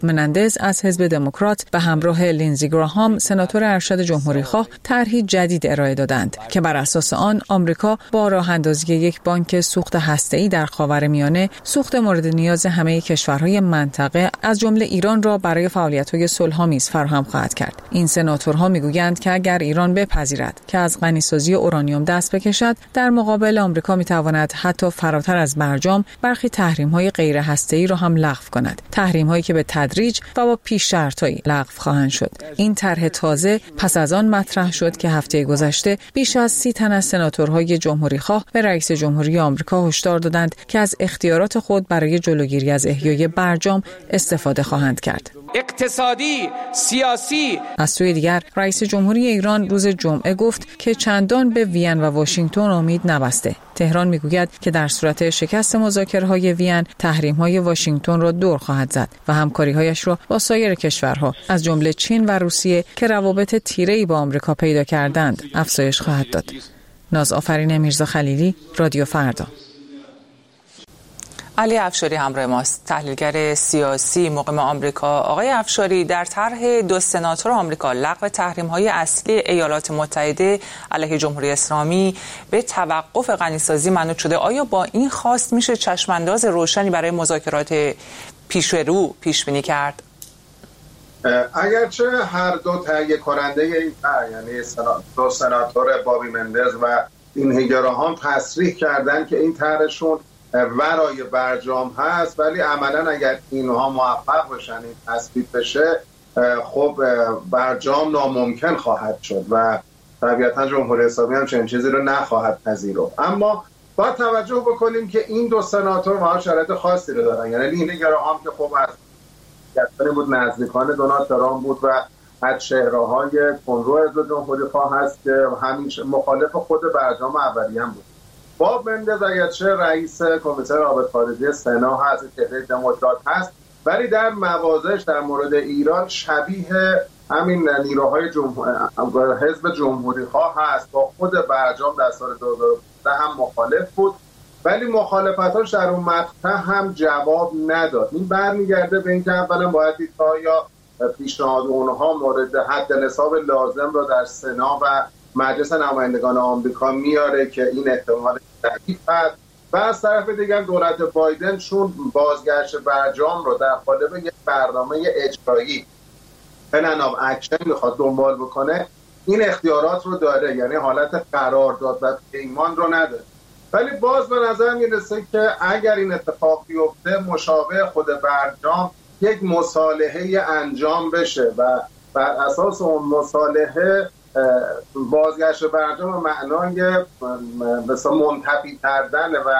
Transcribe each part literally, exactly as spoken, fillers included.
منندز از حزب دموکرات به همراه لینزی گراهام سناتور ارشد جمهوریخواه طرحی جدید ارائه دادند که بر اساس آن آمریکا با راه اندازی یک بانک سوخت هسته‌ای در خاورمیانه سوخت مورد نیاز همه کشورهای منطقه از جمله ایران را برای فعالیت‌های صلح‌آمیز فراهم خواهد کرد. این سناتورها میگویند که اگر ایران بپذیرد که از غنیسازی اورانیوم دست بکشد، در مقابل آمریکا میتواند حتی فراتر از برجام برخی تحریم‌های غیر هسته‌ای را هم لغو کند. تحریم‌هایی که به تدریج و با پیش شرط‌هایی لغو خواهند شد. این طرح تازه پس از آن مطرح شد که هفته گذشته بیش از سی تن از سناتورهای جمهوریخواه به رئیس جمهوری آمریکا هشدار دادند که از اختیارات خود برای جلوگیری از احیای برجام استفاده خواهند کرد. اقتصادی، سیاسی. از سوی دیگر رئیس جمهوری ایران روز جمعه گفت که چندان به وین و واشنگتن امید نبسته. تهران میگوید که در صورت شکست مذاکره‌های وین، تحریم‌های واشنگتن را دور خواهد زد و همکاری‌هایش را با سایر کشورها از جمله چین و روسیه که روابط تیره‌ای با آمریکا پیدا کردند، افزایش خواهد داد. ناز آفرین میرزا خلیلی، رادیو فردا. علی افشاری همراه ماست، تحلیلگر سیاسی مقیم آمریکا. آقای افشاری، در طرح دو سناتور آمریکا لغو تحریم‌های اصلی ایالات متحده علیه جمهوری اسلامی به توقف غنیسازی منوط شده. آیا با این خواست میشه چشمانداز روشنی برای مذاکرات پیش رو پیش بینی کرد؟ اگرچه هر دو تهیه کننده این طرح، یعنی دو سناتور بابی مندز و لینزی گراهام تصریح کردن که این طرحشون ورای برجام هست، ولی عملا اگر اینها موفق بشن، این تصویب بشه، خب برجام ناممکن خواهد شد و طبیعتا جمهوری اسلامی هم چنین چیزی رو نخواهد پذیرفت. اما باید توجه بکنیم که این دو سناتور با شرایط خاصی رو دارن. یعنی لینزی گراهام که خب از کسانی بود نزدیکان دونالد ترامپ بود و از چهره‌های کنرو حزب جمهوری‌خواه هست که همیشه مخالف خود برجام اولیه بود. باب مندز اگرچه رئیس کمیته روابط خارجی سنا هست، چهره دموکرات هست، ولی در موازش در مورد ایران شبیه همین نیروهای جمهور... حزب جمهوری‌خواه هست. با خود برجام در سال دو هزار و پانزده هم مخالف بود، ولی مخالفتاش در اون مقطع هم جواب نداد. این برمیگرده به اینکه اولا باید دید تا یا پیشنهاد اونها مورد حد نصاب لازم را در سنا و مجلس نمایندگان آمریکا میاره که این احتمال ضعیف هست و از طرف دیگر دولت بایدن چون بازگشت برجام رو در قالب یک برنامه اجرایی پلن آف اکشن میخواد دنبال بکنه، این اختیارات رو داره، یعنی حالت قرارداد و پیمان رو نداره. ولی باز به نظر میرسه که اگر این اتفاق بیفته مشابه خود برجام یک مصالحه انجام بشه و بر اساس اون مصالحه بازگشت برجام معنای مثلا منتفی کردن و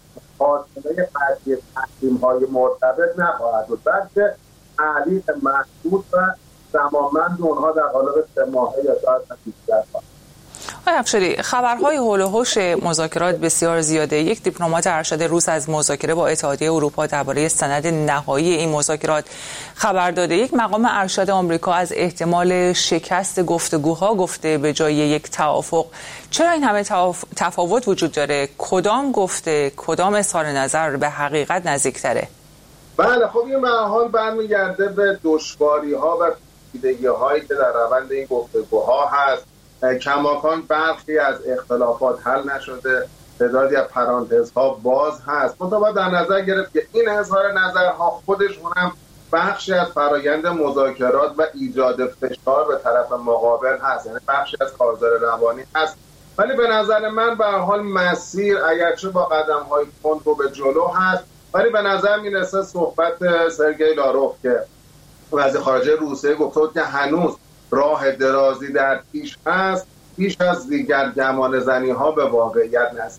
خاتمه قضیه تحریم‌های مرتبط نخواهد بود، بلکه تعلیق محدود و زمانمند اونها در قالب سه ماهه یا شاید بیشتر خواهد. آقای افشاری، خبرهای حول و حوش مذاکرات بسیار زیاده. یک دیپلمات ارشد روس از مذاکره با اتحادیه اروپا درباره سند نهایی این مذاکرات خبر داده. یک مقام ارشد آمریکا از احتمال شکست گفتگوها گفته به جای یک توافق. چرا این همه تفاوت وجود داره؟ کدام گفته، کدام اظهار نظر به حقیقت نزدیکتره؟ بله، خب این حال برمیگرده به دشواری‌ها و پیچیدگی‌هایی که در روند این گفتگوها هست. کماکان برخی از اختلافات حل نشده، تعدادی از پرانتزها باز هست. منتها در نظر گرفت که این اظهار نظرها خودشون هم بخشی از فرایند مذاکرات و ایجاد فشار به طرف مقابل هست، یعنی بخشی از کارزار روانی هست. ولی به نظر من به هر حال مسیر اگرچه با قدم‌های تند رو به جلو هست، ولی به نظر میرسه صحبت سرگئی لاروف که وزیر خارجه روسیه گفته بود که هنوز راه درازی در پیش هست، پیش از دیگر گمان زنی ها به واقعیت نزدیک.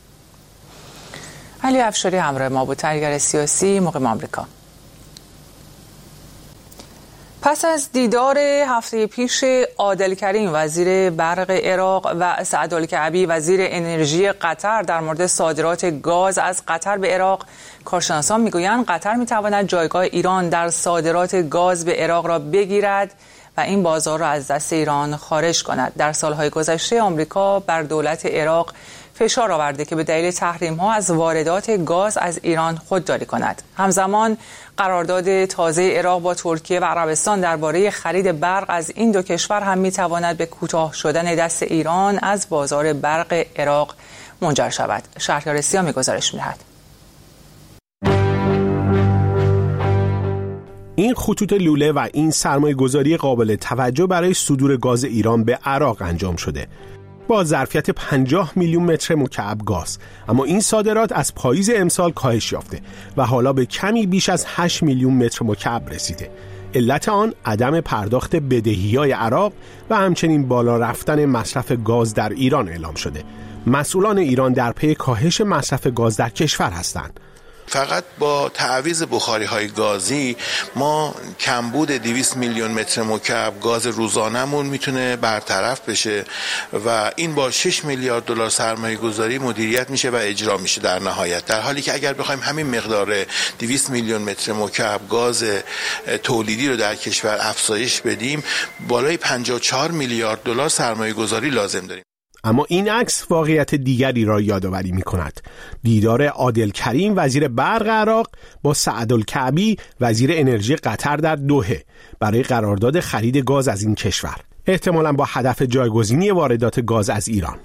علی افشاری همراه ما بود، تحلیلگر سیاسی مقیم آمریکا. پس از دیدار هفته پیش عادل کریم وزیر برق عراق و سعد کعبی وزیر انرژی قطر در مورد صادرات گاز از قطر به عراق، کارشناسان میگویند قطر میتواند جایگاه ایران در صادرات گاز به عراق را بگیرد و این بازار را از دست ایران خارج کند. در سالهای گذشته آمریکا بر دولت عراق فشار آورده که به دلیل تحریم‌ها از واردات گاز از ایران خودداری کند. همزمان قرارداد تازه عراق با ترکیه و عربستان درباره خرید برق از این دو کشور هم می‌تواند به کوتاه شدن دست ایران از بازار برق عراق منجر شود. شهریار سیامی گزارش می‌دهد. این خطوط لوله و این سرمایه گذاری قابل توجه برای صدور گاز ایران به عراق انجام شده با ظرفیت پنجاه میلیون متر مکعب گاز، اما این صادرات از پاییز امسال کاهش یافته و حالا به کمی بیش از هشت میلیون متر مکعب رسیده. علت آن عدم پرداخت بدهی‌های عراق و همچنین بالا رفتن مصرف گاز در ایران اعلام شده. مسئولان ایران در پی کاهش مصرف گاز در کشور هستند. فقط با تعویض بخاری‌های گازی ما کمبود دویست میلیون متر مکعب گاز روزانمون میتونه برطرف بشه و این با شش میلیارد دلار سرمایه گذاری مدیریت میشه و اجرا میشه در نهایت، در حالی که اگر بخوایم همین مقدار دویست میلیون متر مکعب گاز تولیدی رو در کشور افزایش بدیم بالای پنجاه و چهار میلیارد دلار سرمایه گذاری لازم داریم. اما این عکس واقعیت دیگری را یادآوری می‌کند. دیدار عادل کریم وزیر برق عراق با سعدالکعبی وزیر انرژی قطر در دوحه برای قرارداد خرید گاز از این کشور، احتمالاً با هدف جایگزینی واردات گاز از ایران.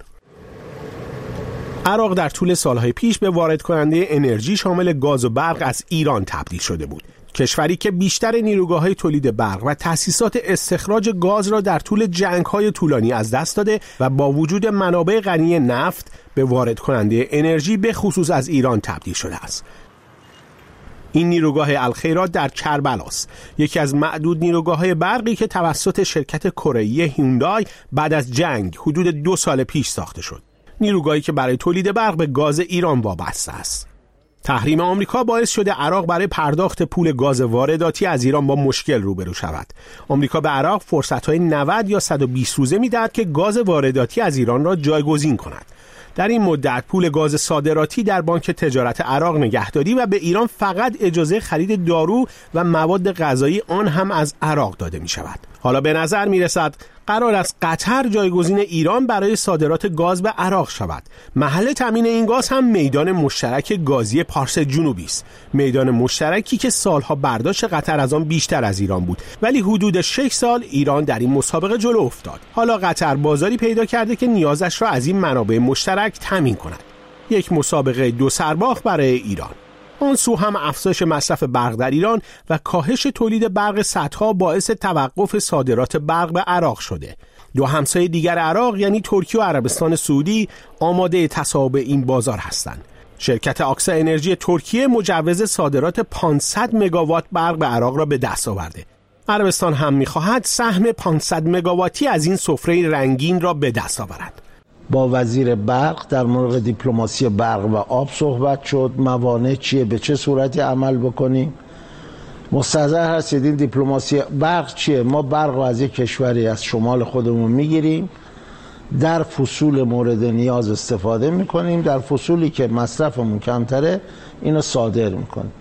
عراق در طول سالهای پیش به وارد کننده انرژی شامل گاز و برق از ایران تبدیل شده بود. کشوری که بیشتر نیروگاه‌های تولید برق و تأسیسات استخراج گاز را در طول جنگ‌های طولانی از دست داده و با وجود منابع غنی نفت به وارد کننده انرژی به خصوص از ایران تبدیل شده است. این نیروگاه الخیرات در کربلاست، یکی از معدود نیروگاه‌های برقی که توسط شرکت کره‌ای هیوندای بعد از جنگ حدود دو سال پیش ساخته شد. نیروگاهی که برای تولید برق به گاز ایران وابسته است. تحریم آمریکا باعث شده عراق برای پرداخت پول گاز وارداتی از ایران با مشکل روبرو شود. آمریکا به عراق فرصت‌های نود یا صد و بیست روزه می‌دهد که گاز وارداتی از ایران را جایگزین کند. در این مدت پول گاز صادراتی در بانک تجارت عراق نگهداری و به ایران فقط اجازه خرید دارو و مواد غذایی آن هم از عراق داده می‌شود. حالا به نظر می‌رسد قرار است قطر جایگزین ایران برای صادرات گاز به عراق شود. محل تامین این گاز هم میدان مشترک گازی پارس جنوبی است. میدان مشترکی که سالها برداشت قطر از آن بیشتر از ایران بود، ولی حدود شش سال ایران در این مسابقه جلو افتاد. حالا قطر بازاری پیدا کرده که نیازش را از این منابع مشترک تامین کند. یک مسابقه دو سرباخت برای ایران. آن سو هم افزایش مصرف برق در ایران و کاهش تولید برق صدها باعث توقف صادرات برق به عراق شده. دو همسایه دیگر عراق یعنی ترکیه و عربستان سعودی آماده تصاحب این بازار هستند. شرکت آکسا انرژی ترکیه مجوز صادرات پانصد مگاوات برق به عراق را به دست آورده. عربستان هم می‌خواهد سهم پانصد مگاواتی از این سفره رنگین را به دست آورد. با وزیر برق در مورد دیپلماسی برق و آب صحبت شد. موانع چیه، به چه صورتی عمل بکنیم. مستحضر هستید این دیپلماسی برق چیه؟ ما برق رو از یک کشوری از شمال خودمون میگیریم، در فصول مورد نیاز استفاده میکنیم، در فصولی که مصرفمون کمتره اینو صادر میکنیم.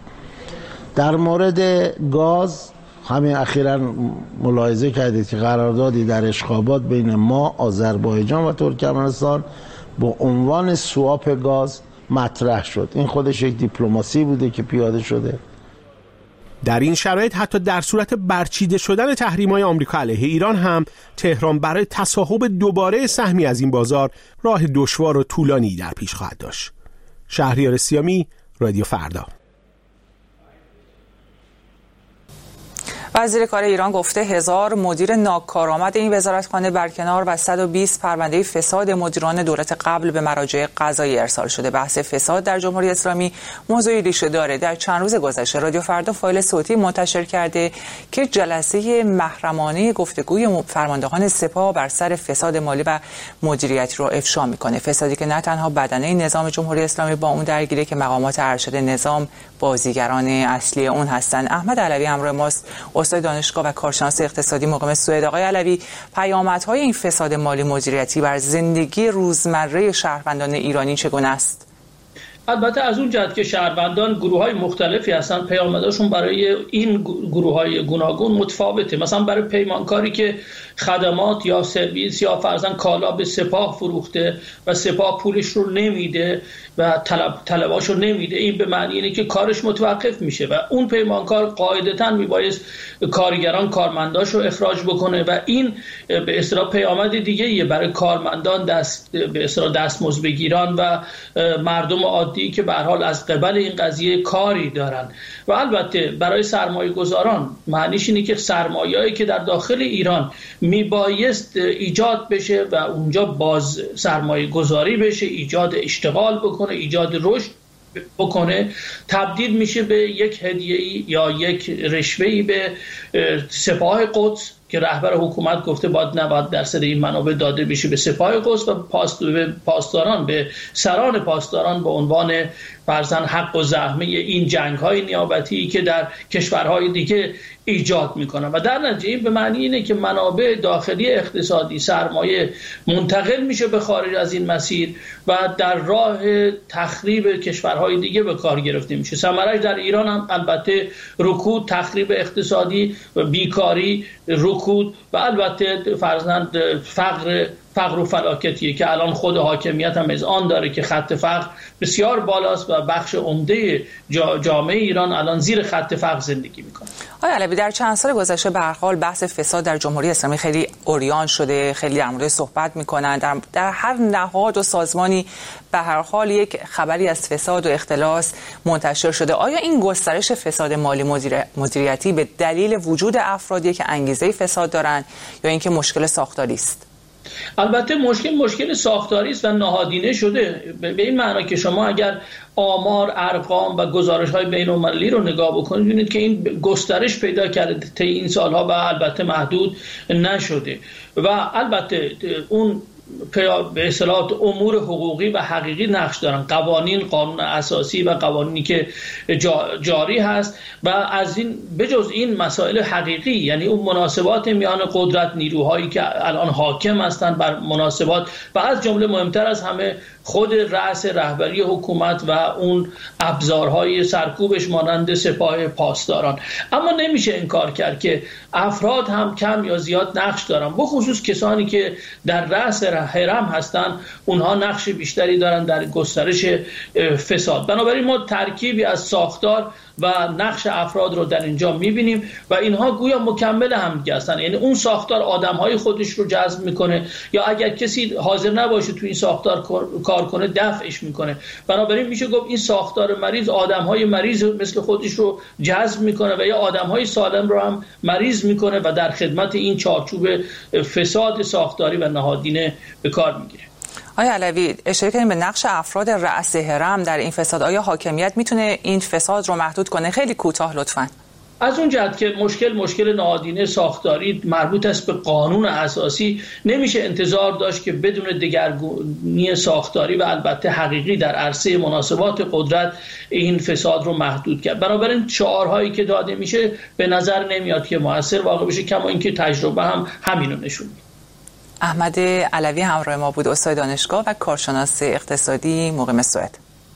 در مورد گاز همین اخیراً ملاحظه کردید که قراردادی در اشخابات بین ما، آذربایجان و ترکمنستان با عنوان سواپ گاز مطرح شد. این خودش یک دیپلماسی بوده که پیاده شده. در این شرایط حتی در صورت برچیده شدن تحریم‌های آمریکا علیه ایران هم تهران برای تصاحب دوباره سهمی از این بازار راه دشوار و طولانی در پیش خواهد داشت. شهریار سیامی، رادیو فردا. وزیر کار ایران گفته هزار مدیر ناکارآمد این وزارتخانه برکنار و صد و بیست پرونده فساد مدیران دولت قبل به مراجع قضایی ارسال شده. بحث فساد در جمهوری اسلامی موضوعی ریشه داره. در چند روز گذشته رادیو فردا فایل صوتی منتشر کرده که جلسه محرمانه گفتگوی فرماندهان سپاه بر سر فساد مالی و مدیریتی رو افشا میکنه. فسادی که نه تنها بدنه نظام جمهوری اسلامی با اون درگیره که مقامات ارشد نظام بازیگران اصلی اون هستن. احمد علوی همراه ماست، استاد دانشگاه و کارشناس اقتصادی مقیم سوئد. آقای علوی، پیامدهای این فساد مالی مدیریتی بر زندگی روزمره شهروندان ایرانی چگونه است؟ البته از اون جهت که شهروندان گروه‌های مختلفی هستن، پیامدشون برای این گروه‌های گوناگون متفاوته. مثلا برای پیمانکاری که خدمات یا سرویس یا فرضاً کالا به سپاه فروخته و سپاه پولش رو نمیده و طلب طلباشو نمیده، این به معنی اینه که کارش متوقف میشه و اون پیمانکار قاعدتاً میبایست کارگران کارمنداش رو اخراج بکنه و این به اصطلاح پیامد دیگه‌ایه برای کارمندان، دست به اصطلاح دستمزد بگیران و مردم عادی که به هر حال از قبل این قضیه کاری دارن. و البته برای سرمایه گذاران معنیش اینه که سرمایه‌ای که در داخل ایران میبایست ایجاد بشه و اونجا باز سرمایه گذاری بشه، ایجاد اشتغال بکنه، ایجاد رشد بکنه، تبدیل میشه به یک هدیه‌ای یا یک رشوه‌ای به سپاه قدس که رهبر حکومت گفته باید نود درصد این منابع داده بشه به سپاه قدس و پاسداران، به سران پاسداران به عنوان فرضاً حق و زحمه این جنگ‌های نیابتی که در کشورهای دیگه ایجاد میکنن. و در نتیجه این به معنی اینه که منابع داخلی اقتصادی، سرمایه منتقل میشه به خارج از این مسیر و در راه تخریب کشورهای دیگه به کار گرفته میشه. ثمرش در ایران هم البته رکود، تخریب اقتصادی و بیکاری، رکود و البته فرزند فقر فقر و فلاکتیه که الان خود حاکمیت هم اذعان داره که خط فقر بسیار بالاست و بخش عمده جامعه ایران الان زیر خط فقر زندگی میکنه. آقای علوی، در چند سال گذشته به هر حال بحث فساد در جمهوری اسلامی خیلی عریان شده، خیلی در مورد صحبت میکنن، در, در هر نهاد و سازمانی به هر حال یک خبری از فساد و اختلاس منتشر شده. آیا این گسترش فساد مالی مدیریتی به دلیل وجود افرادی که انگیزه فساد دارن یا اینکه مشکل ساختاری است؟ البته مشکل مشکل ساختاری است و نهادینه شده، به این معنی که شما اگر آمار، ارقام و گزارش‌های بین‌المللی رو نگاه بکنید ببینید که این گسترش پیدا کرده طی این سالها و البته محدود نشده. و البته اون به اصطلاح امور حقوقی و حقیقی نقش دارن، قوانین، قانون اساسی و قوانینی که جاری هست و از این بجز این مسائل حقیقی، یعنی اون مناسبات میان قدرت، نیروهایی که الان حاکم هستند بر مناسبات و از جمله مهمتر از همه خود رأس رهبری حکومت و اون ابزارهای سرکوبش مانند سپاه پاسداران. اما نمیشه انکار کرد که افراد هم کم یا زیاد نقش دارن، بخصوص کسانی که در رأس حرم هستن، اونها نقش بیشتری دارن در گسترش فساد. بنابراین ما ترکیبی از ساختار و نقش افراد رو در اینجا میبینیم و اینها گویا مکمل هم دیگه هستن. یعنی اون ساختار آدمهای خودش رو جذب میکنه یا اگر کسی حاضر نباشه تو این ساختار کار کنه دفعش میکنه. بنابراین میشه گفت این ساختار مریض آدمهای مریض مثل خودش رو جذب میکنه و یا آدمهای سالم رو هم مریض میکنه و در خدمت این چارچوب فساد ساختاری و نهادینه به کار میگیره. آیا علوی، اشاره کردیم به نقش افراد رأس حرم در این فساد. آیا حاکمیت میتونه این فساد رو محدود کنه؟ خیلی کوتاه لطفاً. از اون جهت که مشکل مشکل نهادینه ساختاری مربوط است به قانون اساسی، نمیشه انتظار داشت که بدون دگرگونی ساختاری و البته حقیقی در عرصه مناسبات قدرت این فساد رو محدود کرد. بنابراین شعارهایی که داده میشه به نظر نمیاد که مؤثر واقع بشه، کما اینکه تجربه هم همینو نشون میده. احمد علوی همراه ما بود، استاد دانشگاه و کارشناس اقتصادی، مقیم سوئد.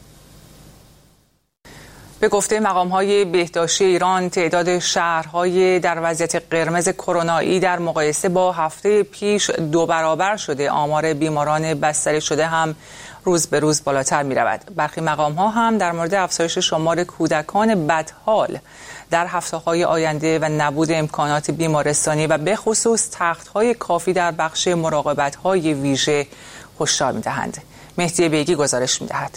به گفته مقام‌های بهداشتی ایران، تعداد شهرهای در وضعیت قرمز کرونایی در مقایسه با هفته پیش دو برابر شده. آمار بیماران بستری شده هم روز به روز بالاتر می رود. برخی مقام‌ها هم در مورد افزایش شمار کودکان بدحال در هفته‌های آینده و نبود امکانات بیمارستانی و به خصوص تخت‌های کافی در بخش مراقبت‌های ویژه هشدار می‌دهند. مهدی بیگی گزارش می‌دهد.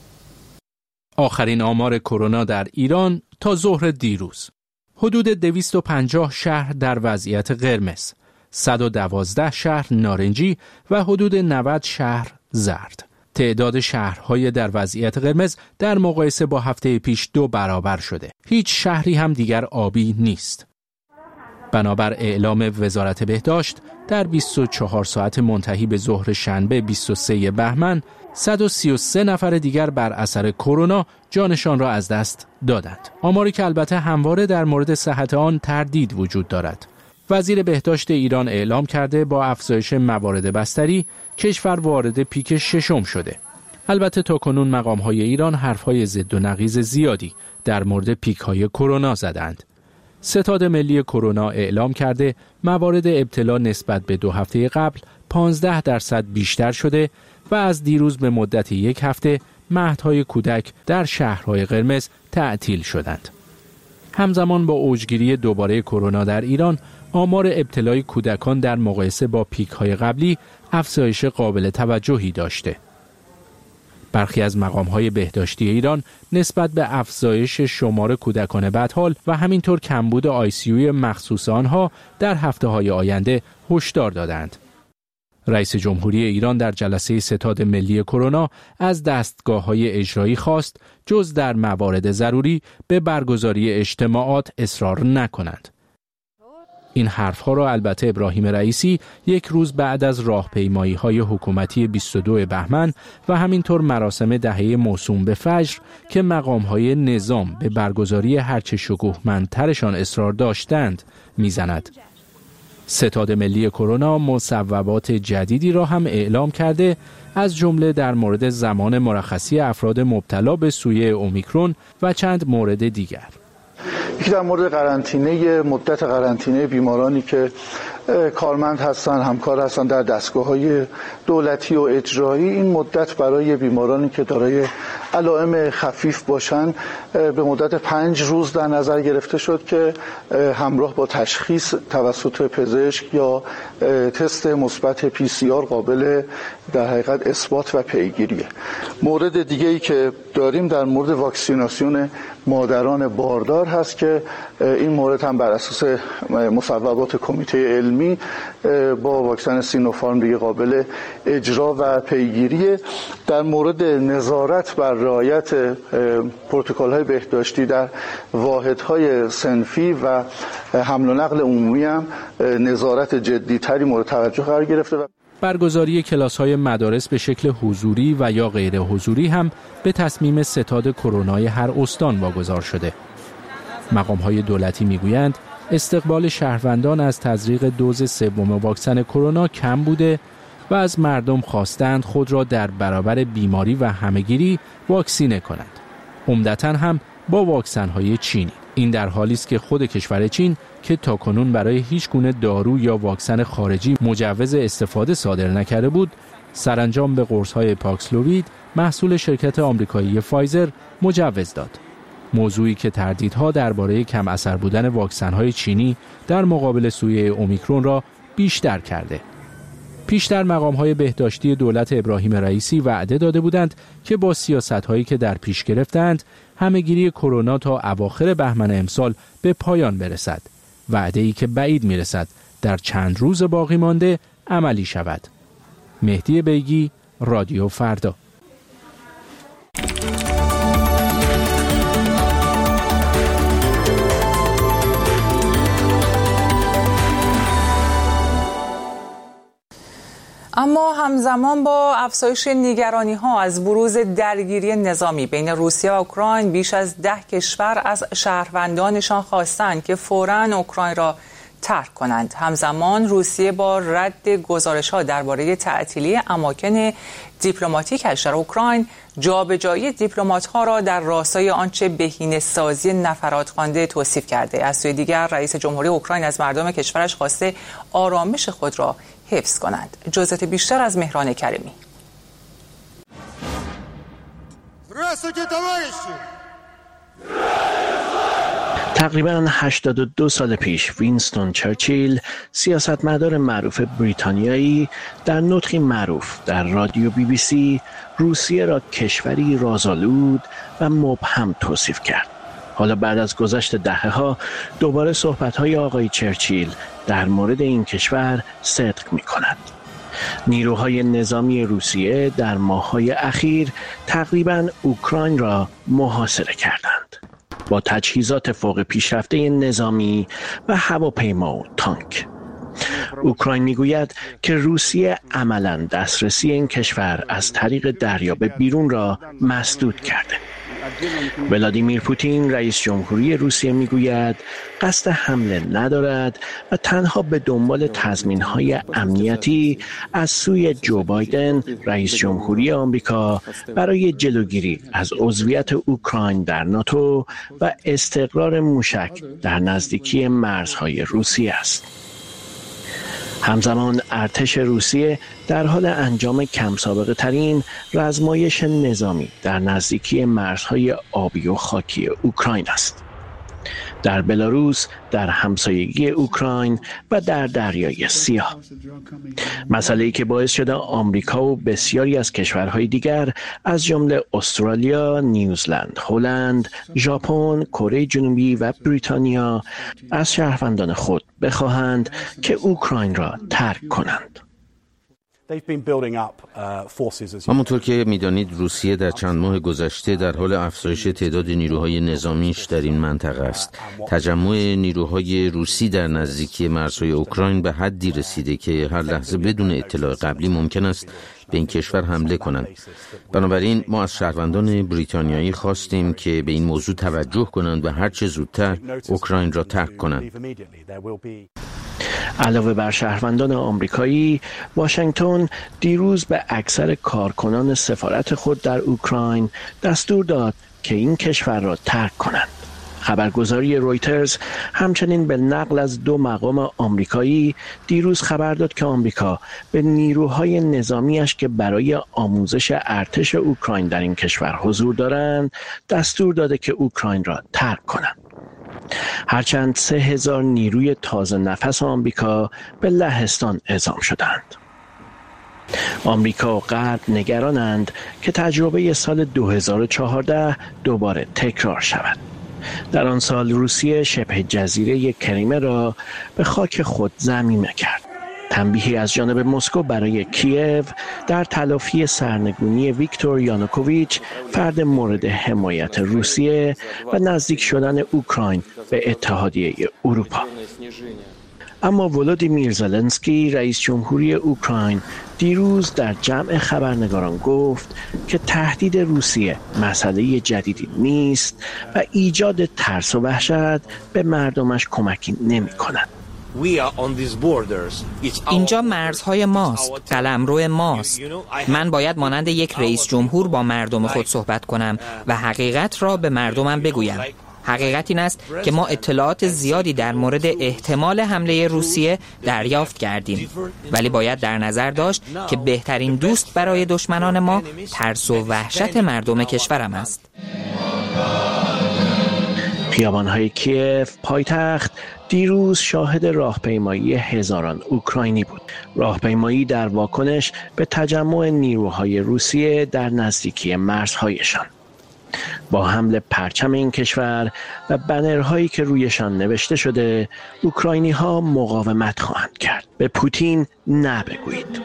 آخرین آمار کرونا در ایران تا ظهر دیروز: حدود دویست و پنجاه شهر در وضعیت قرمز، صد و دوازده شهر نارنجی و حدود نود شهر زرد. تعداد شهرهای در وضعیت قرمز در مقایسه با هفته پیش دو برابر شده. هیچ شهری هم دیگر آبی نیست. بنابر اعلام وزارت بهداشت، در بیست و چهار ساعت منتهی به ظهر شنبه بیست و سوم بهمن صد و سی و سه نفر دیگر بر اثر کرونا جانشان را از دست دادند. آماری که البته همواره در مورد صحت آن تردید وجود دارد. وزیر بهداشت ایران اعلام کرده با افزایش موارد بستری کشور وارد پیک ششم شده. البته تا کنون مقام‌های ایران حرف‌های ضد و نقیض زیادی در مورد پیک‌های کرونا زدند. ستاد ملی کرونا اعلام کرده موارد ابتلا نسبت به دو هفته قبل پانزده درصد بیشتر شده و از دیروز به مدت یک هفته مهدهای کودک در شهرهای قرمز تعطیل شدند. همزمان با اوجگیری دوباره کرونا در ایران، آمار ابتلای کودکان در مقایسه با پیک‌های قبلی افزایش قابل توجهی داشته. برخی از مقام‌های بهداشتی ایران نسبت به افزایش شمار کودکان بدحال و همینطور کمبود آی سی یو مخصوص آنها در هفته‌های آینده هشدار دادند. رئیس جمهوری ایران در جلسه ستاد ملی کرونا از دستگاه‌های اجرایی خواست جز در موارد ضروری به برگزاری اجتماعات اصرار نکنند. این حرفها را البته ابراهیم رئیسی یک روز بعد از راهپیمایی‌های حکومتی بیست و دوم بهمن و همینطور مراسم دهه موسوم به فجر که مقام‌های نظام به برگزاری هرچه شکوهمندترشان اصرار داشتند میزند. ستاد ملی کرونا مصوبات جدیدی را هم اعلام کرده، از جمله در مورد زمان مرخصی افراد مبتلا به سویه اومیکرون و چند مورد دیگر. یکی در مورد قرنطینه، مدت قرنطینه بیمارانی که کارمند هستن، همکار هستن در دستگاه‌های دولتی و اجرایی. این مدت برای بیمارانی که دارای علائم خفیف باشن به مدت پنج روز در نظر گرفته شد که همراه با تشخیص توسط پزشک یا تست مثبت پی سی آر قابل در حقیقت اثبات و پیگیریه. مورد دیگه ای که داریم در مورد واکسیناسیون مادران باردار هست که این مورد هم بر اساس مصوبات کمیته علمی با واکسن سینوفارم دیگه قابل اجرا و پیگیریه. در مورد نظارت بر رعایت پروتکل‌های بهداشتی در واحدهای صنفی و حمل و نقل عمومی هم نظارت جدی‌تری مورد توجه قرار گرفته. برگزاری کلاس‌های مدارس به شکل حضوری و یا غیر حضوری هم به تصمیم ستاد کرونای هر استان واگذار شده. مقام‌های دولتی می‌گویند استقبال شهروندان از تزریق دوز سوم واکسن کرونا کم بوده و از مردم خواستند خود را در برابر بیماری و همه‌گیری واکسینه کنند. عمدتاً هم با واکسن‌های چینی. این در حالی است که خود کشور چین که تاکنون برای هیچ گونه دارو یا واکسن خارجی مجوز استفاده صادر نکرده بود، سرانجام به قرص‌های پاکسلووید محصول شرکت آمریکایی فایزر مجوز داد. موضوعی که تردیدها درباره کم اثر بودن واکسن‌های چینی در مقابل سویه اومیکرون را بیشتر کرده. پیشتر مقام‌های بهداشتی دولت ابراهیم رئیسی وعده داده بودند که با سیاست‌هایی که در پیش گرفتند همه‌گیری کرونا تا اواخر بهمن امسال به پایان برسد. وعده‌ای که بعید می‌رسد در چند روز باقی مانده عملی شود. مهدی بیگی، رادیو فردا. اما همزمان با افزایش نگرانی‌ها از بروز درگیری نظامی بین روسیه و اوکراین، بیش از ده کشور از شهروندانشان خواستند که فوراً اوکراین را ترک کنند. همزمان روسیه با رد گزارش‌ها درباره تعطیلی اماکن دیپلماتیکش در اوکراین، جابجایی دیپلمات‌ها را در راستای آنچه بهینه‌سازی نفرات خوانده توصیف کرده. از سوی دیگر رئیس جمهوری اوکراین از مردم کشورش خواسته آرامش خود را حفظ کنند. جزئیات بیشتر از مهران کریمی. تقریباً هشتاد و دو سال پیش وینستون چرچیل، سیاستمدار معروف بریتانیایی، در نطقی معروف در رادیو بی بی سی روسیه را کشوری رازآلود و مبهم توصیف کرد. حالا بعد از گذشت دهه‌ها دوباره صحبت‌های آقای چرچیل در مورد این کشور صدق می‌کند. نیروهای نظامی روسیه در ماه‌های اخیر تقریباً اوکراین را محاصره کردند با تجهیزات فوق پیشرفته نظامی و هواپیما و تانک. اوکراین میگوید که روسیه عملاً دسترسی این کشور از طریق دریا به بیرون را مسدود کرده. ولادیمیر پوتین رئیس جمهوری روسیه میگوید قصد حمله ندارد و تنها به دنبال تضمین‌های امنیتی از سوی جو بایدن رئیس جمهوری آمریکا برای جلوگیری از عضویت اوکراین در ناتو و استقرار موشک در نزدیکی مرزهای روسیه است. همزمان ارتش روسیه در حال انجام کم سابقه ترین رزمایش نظامی در نزدیکی مرزهای آبی و خاکی اوکراین است. در بلاروس، در همسایگی اوکراین و در دریای سیاه. مسئله‌ای که باعث شده آمریکا و بسیاری از کشورهای دیگر از جمله استرالیا، نیوزلند، هلند، ژاپن، کره جنوبی و بریتانیا از شهروندان خود بخواهند که اوکراین را ترک کنند. همونطور که میدانید روسیه در چند ماه گذشته در حال افزایش تعداد نیروهای نظامیش در این منطقه است. تجمع نیروهای روسی در نزدیکی مرزهای اوکراین به حدی رسیده که هر لحظه بدون اطلاع قبلی ممکن است به این کشور حمله کنند. بنابراین ما از شهروندان بریتانیایی خواستیم که به این موضوع توجه کنند و هر چه زودتر اوکراین را ترک کنند. علاوه بر شهروندان آمریکایی، واشنگتن دیروز به اکثر کارکنان سفارت خود در اوکراین دستور داد که این کشور را ترک کنند. خبرگزاری رویترز همچنین به نقل از دو مقام آمریکایی دیروز خبر داد که آمریکا به نیروهای نظامیش که برای آموزش ارتش اوکراین در این کشور حضور دارند دستور داده که اوکراین را ترک کنند. هرچند سه هزار نیروی تازه نفس آمریکا به لهستان اعزام شدند. آمریکا و غرب نگرانند که تجربه سال دو هزار و چهارده دوباره تکرار شود. در آن سال روسیه شبه جزیره کریمه را به خاک خود ضمیمه کرد. تنبیهی از جانب مسکو برای کیև در تلافی سرنگونی ویکتور یانوکوویچ، فرد مورد حمایت روسیه و نزدیک شدن اوکراین به اتحادیه اروپا. اما ولودیمیر زلنسکی رئیس جمهوری اوکراین دیروز در جمع خبرنگاران گفت که تهدید روسیه مسئله جدیدی نیست و ایجاد ترس و وحشت به مردمش کمکی نمی‌کند. اینجا مرزهای ماست، قلمرو ماست. من باید مانند یک رئیس جمهور با مردم خود صحبت کنم و حقیقت را به مردمم بگویم. حقیقت این است که ما اطلاعات زیادی در مورد احتمال حمله روسیه دریافت کردیم، ولی باید در نظر داشت که بهترین دوست برای دشمنان ما ترس و وحشت مردم کشورم است. خیابان‌های کیف، پایتخت، دیروز شاهد راهپیمایی هزاران اوکراینی بود. راهپیمایی در واکنش به تجمع نیروهای روسیه در نزدیکی مرزهایشان. با حمل پرچم این کشور و بنرهایی که رویشان نوشته شده اوکراینی ها مقاومت خواهند کرد. به پوتین نه بگویید.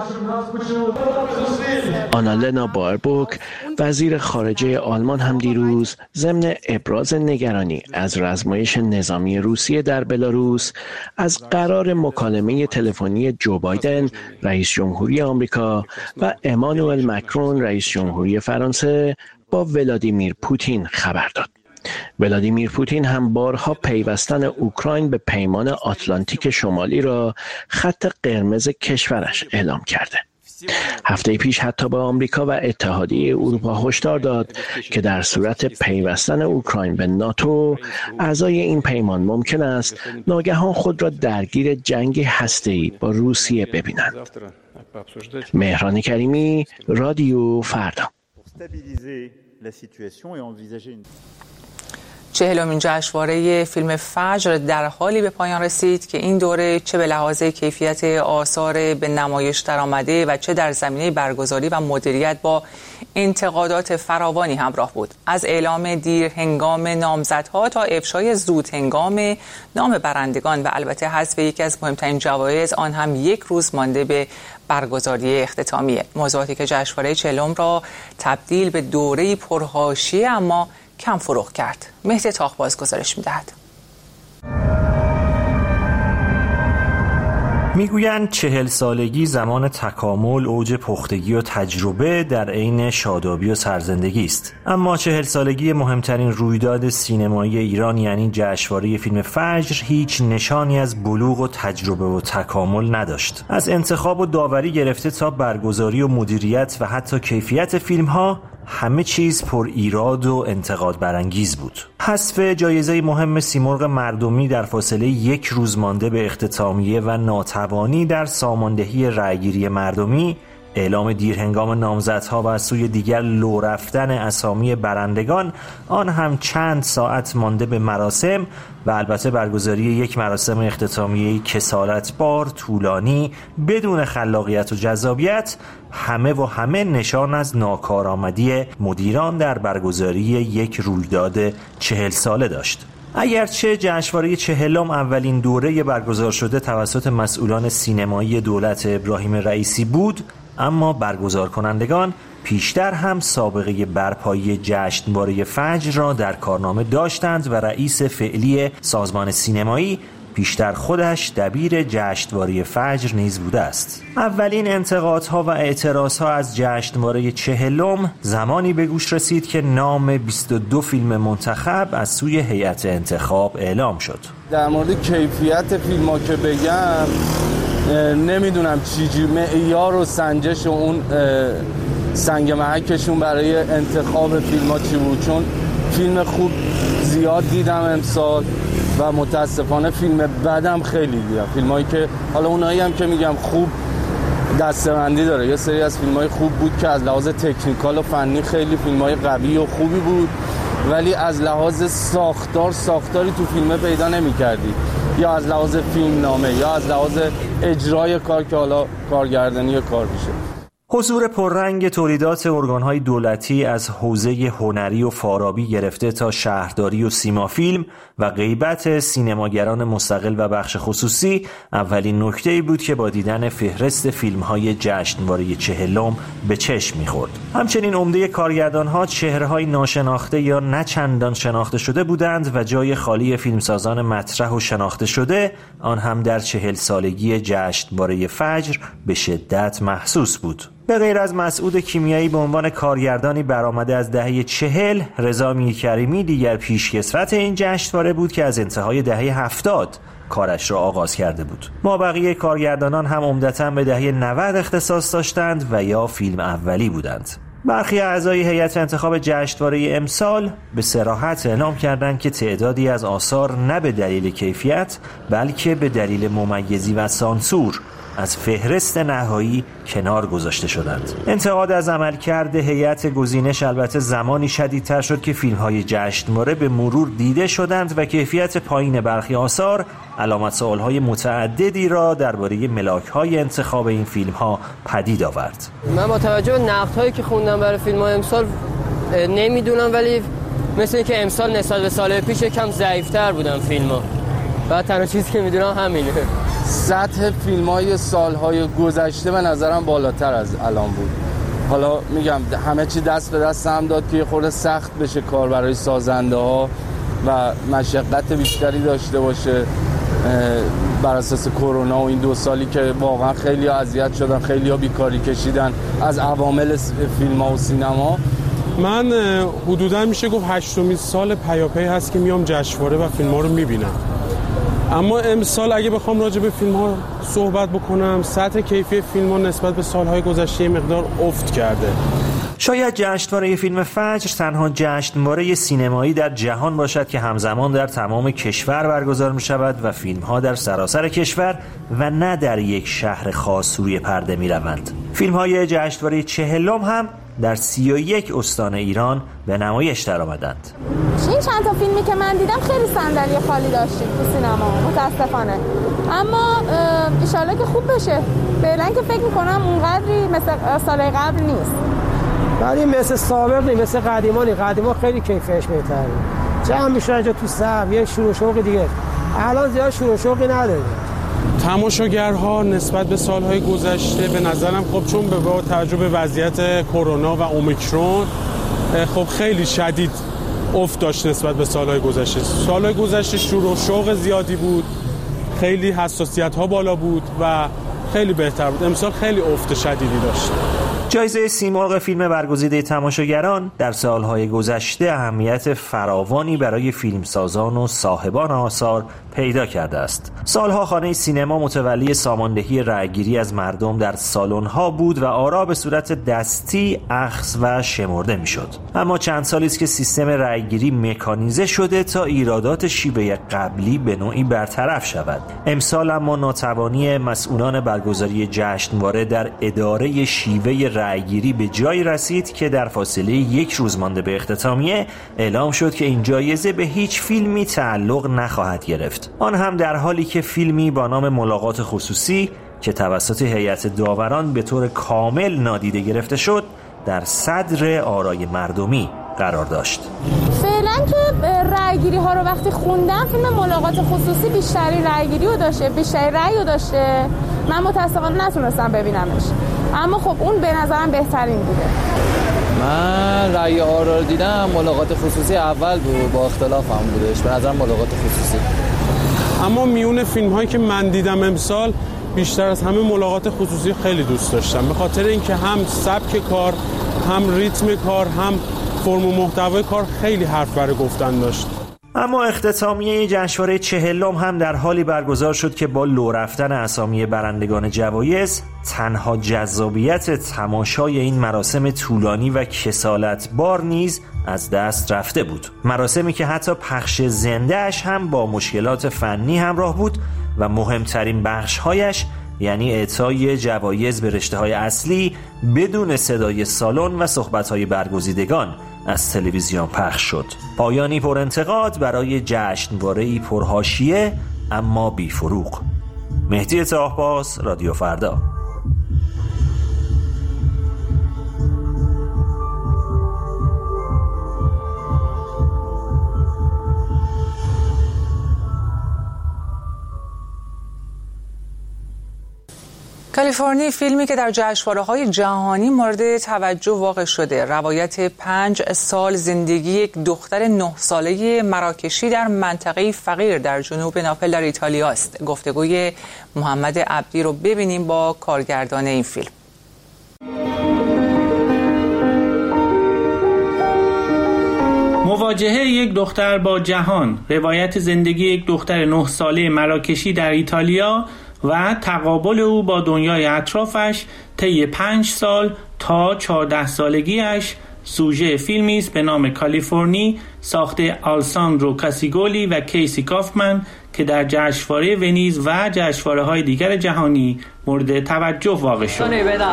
آنالنا باربوک وزیر خارجه آلمان هم دیروز ضمن ابراز نگرانی از رزمایش نظامی روسیه در بلاروس از قرار مکالمه تلفنی جو بایدن رئیس جمهوری آمریکا و امانوئل مکرون رئیس جمهوری فرانسه با ولادیمیر پوتین خبر داد. ولادیمیر پوتین هم بارها پیوستن اوکراین به پیمان آتلانتیک شمالی را خط قرمز کشورش اعلام کرده. هفته پیش حتی به آمریکا و اتحادیه اروپا هشدار داد که در صورت پیوستن اوکراین به ناتو، اعضای این پیمان ممکن است ناگهان خود را درگیر جنگ هسته‌ای با روسیه ببینند. مهران کریمی، رادیو فردا. چهلمین جشنواره فیلم فجر در حالی به پایان رسید که این دوره چه به لحاظ کیفیت آثار به نمایش درآمده و چه در زمینه برگزاری و مدیریت با انتقادات فراوانی همراه بود. از اعلام دیر هنگام نامزدها تا افشای زود هنگام نام برندگان و البته حذف یکی از مهمترین جوایز آن هم یک روز مانده به برگزاری اختتامیه. موضوعاتی که جشنواره چهلم را تبدیل به دوره‌ای پرحاشیه اما کم فروغ کرد. مهدی تاقباز گزارش می‌دهد. میگویند چهل سالگی زمان تکامل، اوج پختگی و تجربه در عین شادابی و سرزندگی است. اما چهل سالگی مهمترین رویداد سینمایی ایران یعنی جشنواره فیلم فجر هیچ نشانی از بلوغ و تجربه و تکامل نداشت. از انتخاب و داوری گرفته تا برگزاری و مدیریت و حتی کیفیت فیلم‌ها همه چیز پر ایراد و انتقاد برانگیز بود. حذف جایزه مهم سیمرغ مردمی در فاصله یک روز مانده به اختتامیه و ناتوانی در ساماندهی رأیگیری مردمی، اعلام دیرهنگام نامزدها و از سوی دیگر لو رفتن اسامی برندگان، آن هم چند ساعت مانده به مراسم و البته برگزاری یک مراسم اختتامیه کسالتبار، طولانی، بدون خلاقیت و جذابیت، همه و همه نشان از ناکارآمدی مدیران در برگزاری یک رویداد چهل ساله داشت. اگرچه جشنواره چهلم اولین دوره برگزار شده توسط مسئولان سینمایی دولت ابراهیم رئیسی بود، اما برگزار کنندگان پیشتر هم سابقه برپایی جشنواره فجر را در کارنامه داشتند و رئیس فعلی سازمان سینمایی پیشتر خودش دبیر جشنواره فجر نیز بوده است. اولین انتقادها و اعتراضها از جشنواره چهلم زمانی به گوش رسید که نام بیست و دو فیلم منتخب از سوی هیئت انتخاب اعلام شد. در مورد کیفیت فیلم ها که بگم نمیدونم چیجی معیار و سنجش و اون سنگ محکشون برای انتخاب فیلم ها چی بود، چون فیلم خوب زیاد دیدم امسال و متاسفانه فیلم بدم خیلی دیدم. فیلم هایی که حالا اونایی هم که میگم خوب دسته‌بندی داره، یه سری از فیلم های خوب بود که از لحاظ تکنیکال و فنی خیلی فیلم های قوی و خوبی بود، ولی از لحاظ ساختار ساختاری تو فیلم پیدا نمی کردی، یا از لحاظ فیلم نامه یا از لحاظ اجرای کار که حالا کارگردانی کار میشه. حضور پررنگ تولیدات ارگان‌های دولتی از حوزه هنری و فارابی گرفته تا شهرداری و سیما فیلم و غیبت سینماگران مستقل و بخش خصوصی اولین نکته‌ای بود که با دیدن فهرست فیلم‌های جشنواره چهلم به چشم می‌خورد. همچنین عمده کارگردان‌ها چهره‌های ناشناخته یا نه چندان شناخته شده بودند و جای خالی فیلمسازان مطرح و شناخته شده آن هم در چهل سالگی جشنواره فجر به شدت محسوس بود. به غیر از مسعود کیمیایی به عنوان کارگردانی برآمده از دهه چهل، رضا میرکریمی دیگر پیشکسوت این جشنواره بود که از انتهای دهه هفتاد کارش را آغاز کرده بود. مابقی کارگردانان هم عمدتاً به دهه نود اختصاص داشتند و یا فیلم اولی بودند. برخی اعضای هیئت انتخاب جشنواره امسال به صراحت اعلام کردند که تعدادی از آثار نه به دلیل کیفیت بلکه به دلیل ممیزی و سانسور از فهرست نهایی کنار گذاشته شدند. انتقاد از عملکرد هیئت گزینش البته زمانی شدیدتر شد که فیلم‌های جشنواره به مرور دیده شدند و کیفیت پایین برخی آثار علامت سوال‌های متعددی را درباره ملاک‌های انتخاب این فیلم‌ها پدید آورد. من با توجه به نقدهایی که خوندم برای فیلم‌های امسال نمیدونم، ولی مثل اینکه امسال نسبت به سال پیش کم ضعیف‌تر بودن فیلم‌ها. و تنها چیزی که میدونم همینه. سطح فیلم‌های سال‌های گذشته به نظرم بالاتر از الان بود. حالا میگم همه چی دست به دست هم داد که خورده سخت بشه کار برای سازنده‌ها و مشقت بیشتری داشته باشه بر اساس کرونا و این دو سالی که واقعا خیلی اذیت شدن، خیلی ها بیکاری کشیدن از عوامل فیلم‌ها و سینما. من حدوداً میشه گفت هشتمین سال پیاپی هست که میام جشنواره و فیلم‌ها رو میبینم. اما امسال اگه بخوام راجع به فیلم‌ها صحبت بکنم، سطح کیفی فیلم‌ها نسبت به سال‌های گذشته مقدار افت کرده. شاید جشنواره فیلم فجر تنها جشنواره سینمایی در جهان باشد که همزمان در تمام کشور برگزار می‌شود و فیلم‌ها در سراسر کشور و نه در یک شهر خاص روی پرده می‌روند. فیلم‌های جشنواره چهلم هم در سی و یک استان ایران به نمایش درآمدند. این چند تا فیلمی که من دیدم خیلی صندلی خالی داشتیم تو سینما متاسفانه، اما انشالله که خوب بشه. فعلا که فکر می‌کنم اونقدری مثل سال قبل نیست، ولی مثل سابق نیست، مثل قدیما نیست. قدیما خیلی کیفیتش بهتره، جمع میشه اینجا تو صف، یه شور و شوق دیگه. الان زیاد شور و شوقی نداره. تماشاگرها نسبت به سالهای گذشته به نظرم خب چون به با توجه به وضعیت کرونا و اومیکرون خب خیلی شدید افت داشت نسبت به سالهای گذشته. سالهای گذشته شور و شوق زیادی بود، خیلی حساسیت ها بالا بود و خیلی بهتر بود. امسال خیلی افت شدیدی داشت. جایزه سیمرغ فیلم برگزیده تماشاگران در سالهای گذشته اهمیت فراوانی برای فیلمسازان و صاحبان آثار پیدا کرده است. سالها خانه سینما متولی ساماندهی رأیگیری از مردم در سالن‌ها بود و آرا به صورت دستی اخذ و شمرده میشد. اما چند سالی است که سیستم رأیگیری مکانیزه شده تا ایرادات شیوه قبلی به نوعی برطرف شود. امسال اما ناتوانی مسئولان برگزاری جشنواره در اداره شیوه رأیگیری به جایی رسید که در فاصله یک روز مانده به اختتامیه اعلام شد که این جایزه به هیچ فیلمی تعلق نخواهد گرفت. آن هم در حالی که فیلمی با نام ملاقات خصوصی که توسط هیئت داوران به طور کامل نادیده گرفته شد در صدر آرای مردمی قرار داشت. فعلا که رأیگیری ها رو وقتی خوندم فیلم ملاقات خصوصی بیشتری رأیگیری رو داشته، بیشتری رأی رو داشته. من متاسفانه نتونستم ببینمش، اما خب اون به نظرم بهترین بوده. من رأی آرا رو دیدم، ملاقات خصوصی اول بود، با اختلاف هم بودش، به نظرم ملاقات خصوصی. اما میون فیلم هایی که من دیدم امسال بیشتر از همه ملاقات خصوصی خیلی دوست داشتم، به خاطر اینکه هم سبک کار، هم ریتم کار، هم فرم و محتوای کار خیلی حرف برای گفتن داشت. اما اختتامیه جشنواره چهلم هم در حالی برگزار شد که با لو رفتن اسامی برندگان جوایز تنها جذابیت تماشای این مراسم طولانی و کسالتبار نیز از دست رفته بود. مراسمی که حتی پخش زنده‌اش هم با مشکلات فنی همراه بود و مهمترین بخش‌هایش یعنی اعطای جوایز به رشته‌های اصلی بدون صدای سالن و صحبت‌های برگزیدگان از تلویزیون پخش شد. پایانی پر انتقاد برای جشنواره‌ای پرحاشیه اما بی فروغ. مهدی طاهباز، رادیو فردا. کالیفرنی فیلمی که در جشنواره‌های جهانی مورد توجه واقع شده، روایت پنج سال زندگی یک دختر نه ساله مراکشی در منطقه فقیر در جنوب ناپل در ایتالیا است. گفتگوی محمد عبدی رو ببینیم با کارگردان این فیلم. مواجهه یک دختر با جهان، روایت زندگی یک دختر نه ساله مراکشی در ایتالیا و تقابل او با دنیای اطرافش طی پنج سال تا چهارده سالگیش، سوژه فیلمی است به نام کالیفرنی ساخته آلساندرو کاسیگولی و کیسی کافمن که در جشنواره ونیز و جشنواره‌های دیگر جهانی مورد توجه واقع شد.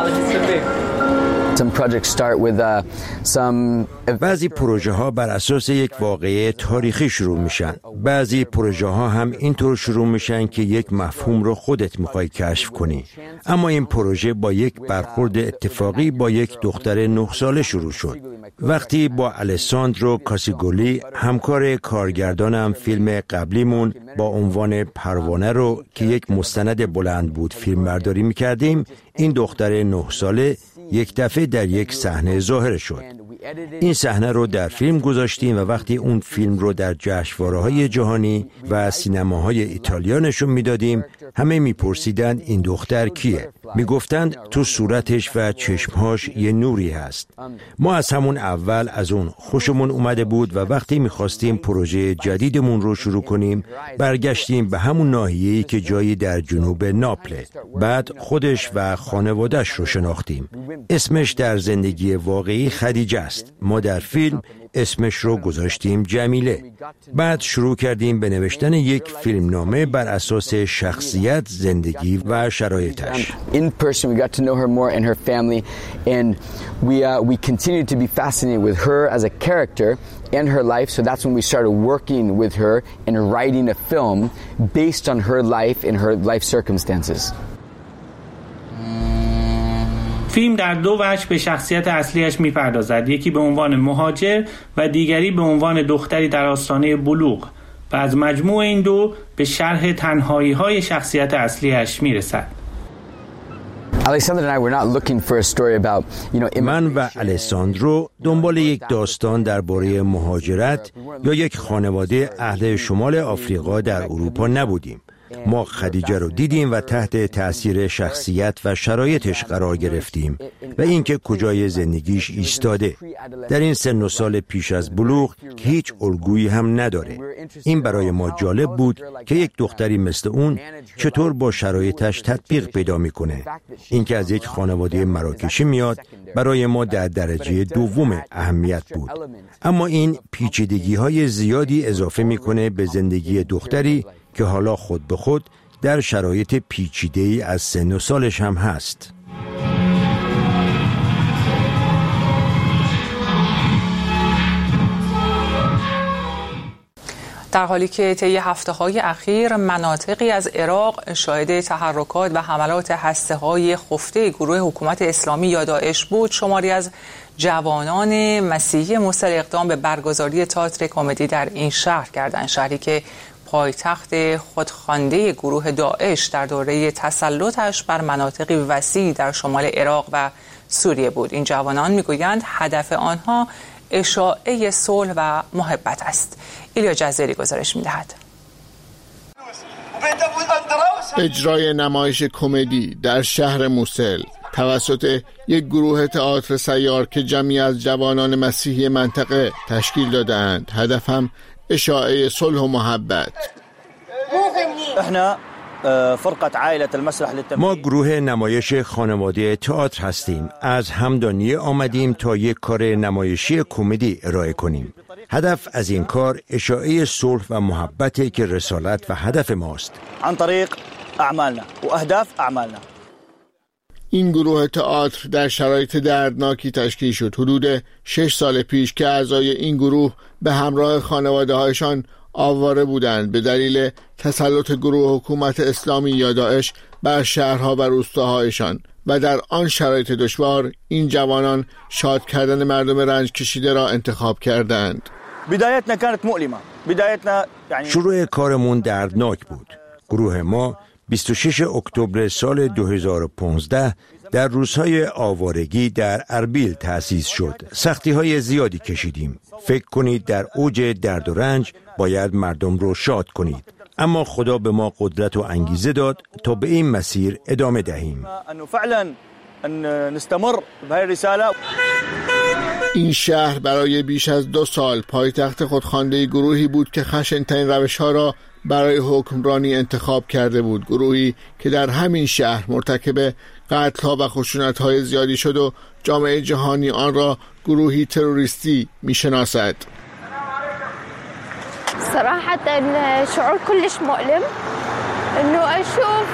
بعضی پروژه ها بر اساس یک واقعه تاریخی شروع میشن. بعضی پروژه ها هم اینطور شروع میشن که یک مفهوم رو خودت میخوای کشف کنی. اما این پروژه با یک برخورد اتفاقی با یک دختر نه ساله شروع شد. وقتی با الساندرو کاسیگولی همکار کارگردانم فیلم قبلیمون با عنوان پروانه رو که یک مستند بلند بود فیلم برداری میکردیم، این دختر نه ساله یک دفعه در یک صحنه ظاهر شد. این صحنه رو در فیلم گذاشتیم و وقتی اون فیلم رو در جشنواره‌های جهانی و سینماهای ایتالیا نشون میدادیم، همه میپرسیدند این دختر کیه؟ میگفتند تو صورتش و چشمهاش یه نوری هست. ما از همون اول از اون خوشمون اومده بود و وقتی میخواستیم پروژه جدیدمون رو شروع کنیم، برگشتیم به همون ناحیه‌ای که جایی در جنوب ناپله. بعد خودش و خانواده‌اش رو شناختیم. اسمش در زندگی واقعی خدیجه است. ما در فیلم اسمش رو گذاشتیم جمیله. بعد شروع کردیم به نوشتن یک فیلمنامه بر اساس شخصیت، زندگی و شرایطش. In person we got to know her more and her family and we uh, we continued to be fascinated with her as a character and her life, so that's when we started working with her and writing a film based on her life and her life circumstances. فیلم در دو وجه به شخصیت اصلیش میپردازد، یکی به عنوان مهاجر و دیگری به عنوان دختری در آستانه بلوغ و از مجموع این دو به شرح تنهایی های شخصیت اصلیش میرسد. من و الساندرو دنبال یک داستان درباره مهاجرت یا یک خانواده اهل شمال آفریقا در اروپا نبودیم. ما خدیجه رو دیدیم و تحت تأثیر شخصیت و شرایطش قرار گرفتیم و اینکه کجای زندگیش ایستاده. در این سن و سال پیش از بلوغ که هیچ الگویی هم نداره. این برای ما جالب بود که یک دختری مثل اون چطور با شرایطش تطبیق پیدا میکنه. اینکه از یک خانواده مراکشی میاد برای ما در درجه دوم اهمیت بود. اما این پیچیدگی های زیادی اضافه میکنه به زندگی دختری که حالا خود به خود در شرایط پیچیده‌ای از سن و سالش هم هست. در حالی که طی هفته‌های اخیر مناطقی از عراق شاهد تحرکات و حملات هسته‌های خفته گروه حکومت اسلامی یا داعش بود، شماری از جوانان مسیحی موصل اقدام به برگزاری تئاتر کمدی در این شهر کردند، شهری که پایتخت خودخوانده گروه داعش در دوره تسلطش بر مناطقی وسیع در شمال عراق و سوریه بود. این جوانان میگویند هدف آنها اشاعه صلح و محبت است. ایلیا جزیری گزارش می‌دهد. اجرای نمایش کمدی در شهر موصل توسط یک گروه تئاتر سیار که جمعی از جوانان مسیحی منطقه تشکیل دادند. هدف هم اشاعه صلح و محبت. ما گروه نمایش خانواده تئاتر هستیم. از همدانیه آمدیم تا یک کار نمایشی کمدی ارائه کنیم. هدف از این کار اشاعه صلح و محبت که رسالت و هدف ماست. عن طریق اعمالنا و اهداف اعمالنا. این گروه تئاتر در شرایط دردناکی تشکیل شد. حدود شش سال پیش که اعضای این گروه به همراه خانواده هایشان آواره بودند به دلیل تسلط گروه حکومت اسلامی یا داعش بر شهرها و روستاهایشان و در آن شرایط دشوار این جوانان شاد کردن مردم رنج کشیده را انتخاب کردند. بدایتنا كانت مؤلمه. بدایتنا یعنی شروع کارمون دردناک بود. گروه ما بیست و شش اکتبر سال دو هزار و پانزده در روزهای آوارگی در اربیل تأسیس شد. سختی‌های زیادی کشیدیم. فکر کنید در اوج درد و رنج باید مردم رو شاد کنید. اما خدا به ما قدرت و انگیزه داد تا به این مسیر ادامه دهیم. این شهر برای بیش از دو سال پایتخت خودخوانده گروهی بود که خشن‌ترین روش‌ها را برای حکمرانی انتخاب کرده بود. گروهی که در همین شهر مرتکب قتل‌ها و خشونت‌های زیادی شد و جامعه جهانی آن را گروهی تروریستی می‌شناسد. صراحة شعور كلش مؤلم انه اشوف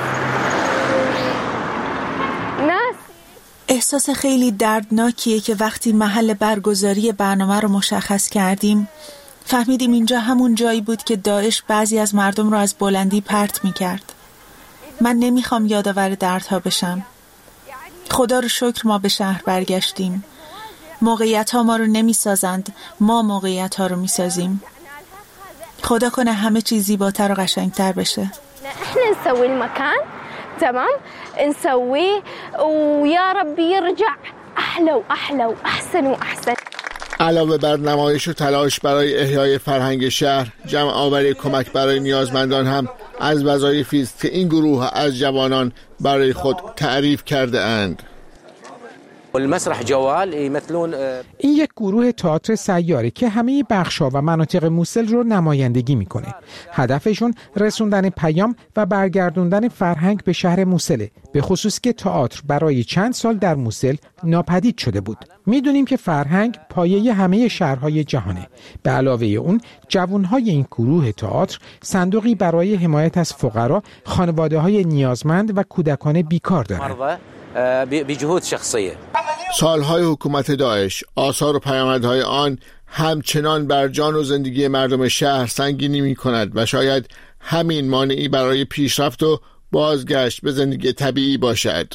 ناس. احساس خیلی دردناکیه که وقتی محل برگزاری برنامه رو مشخص کردیم فهمیدیم اینجا همون جایی بود که داعش بعضی از مردم رو از بلندی پرت می‌کرد. من نمیخوام یادآور دردها بشم. خدا رو شکر ما به شهر برگشتیم. موقعیت ها ما رو نمیسازند، ما موقعیت ها رو میسازیم. خدا کنه همه چیز زیباتر و قشنگتر بشه. احنا نسوي المكان تمام نسويه ويا رب يرجع احلى واحلى واحسن واحسن. علاوه بر نمایش و تلاش برای احیای فرهنگ شهر، جمع آوری کمک برای نیازمندان هم از وظایفی است که این گروه از جوانان برای خود تعریف کرده اند. المسرح جوال يمثلون. این یک گروه تئاتر سیاره که همه بخش‌ها و مناطق موصل رو نمایندگی میکنه. هدفشون رسوندن پیام و برگردوندن فرهنگ به شهر موصله، به خصوص که تئاتر برای چند سال در موصل ناپدید شده بود. میدونیم که فرهنگ پایه همه شهرهای جهانه. به علاوه اون جوانهای این گروه تئاتر صندوقی برای حمایت از فقرا، خانواده‌های نیازمند و کودکان بیکار دارند. بجهود شخصیه. سالهای حکومت داعش، آثار و پیامدهای آن همچنان بر جان و زندگی مردم شهر سنگینی می کند و شاید همین مانعی برای پیشرفت و بازگشت به زندگی طبیعی باشد.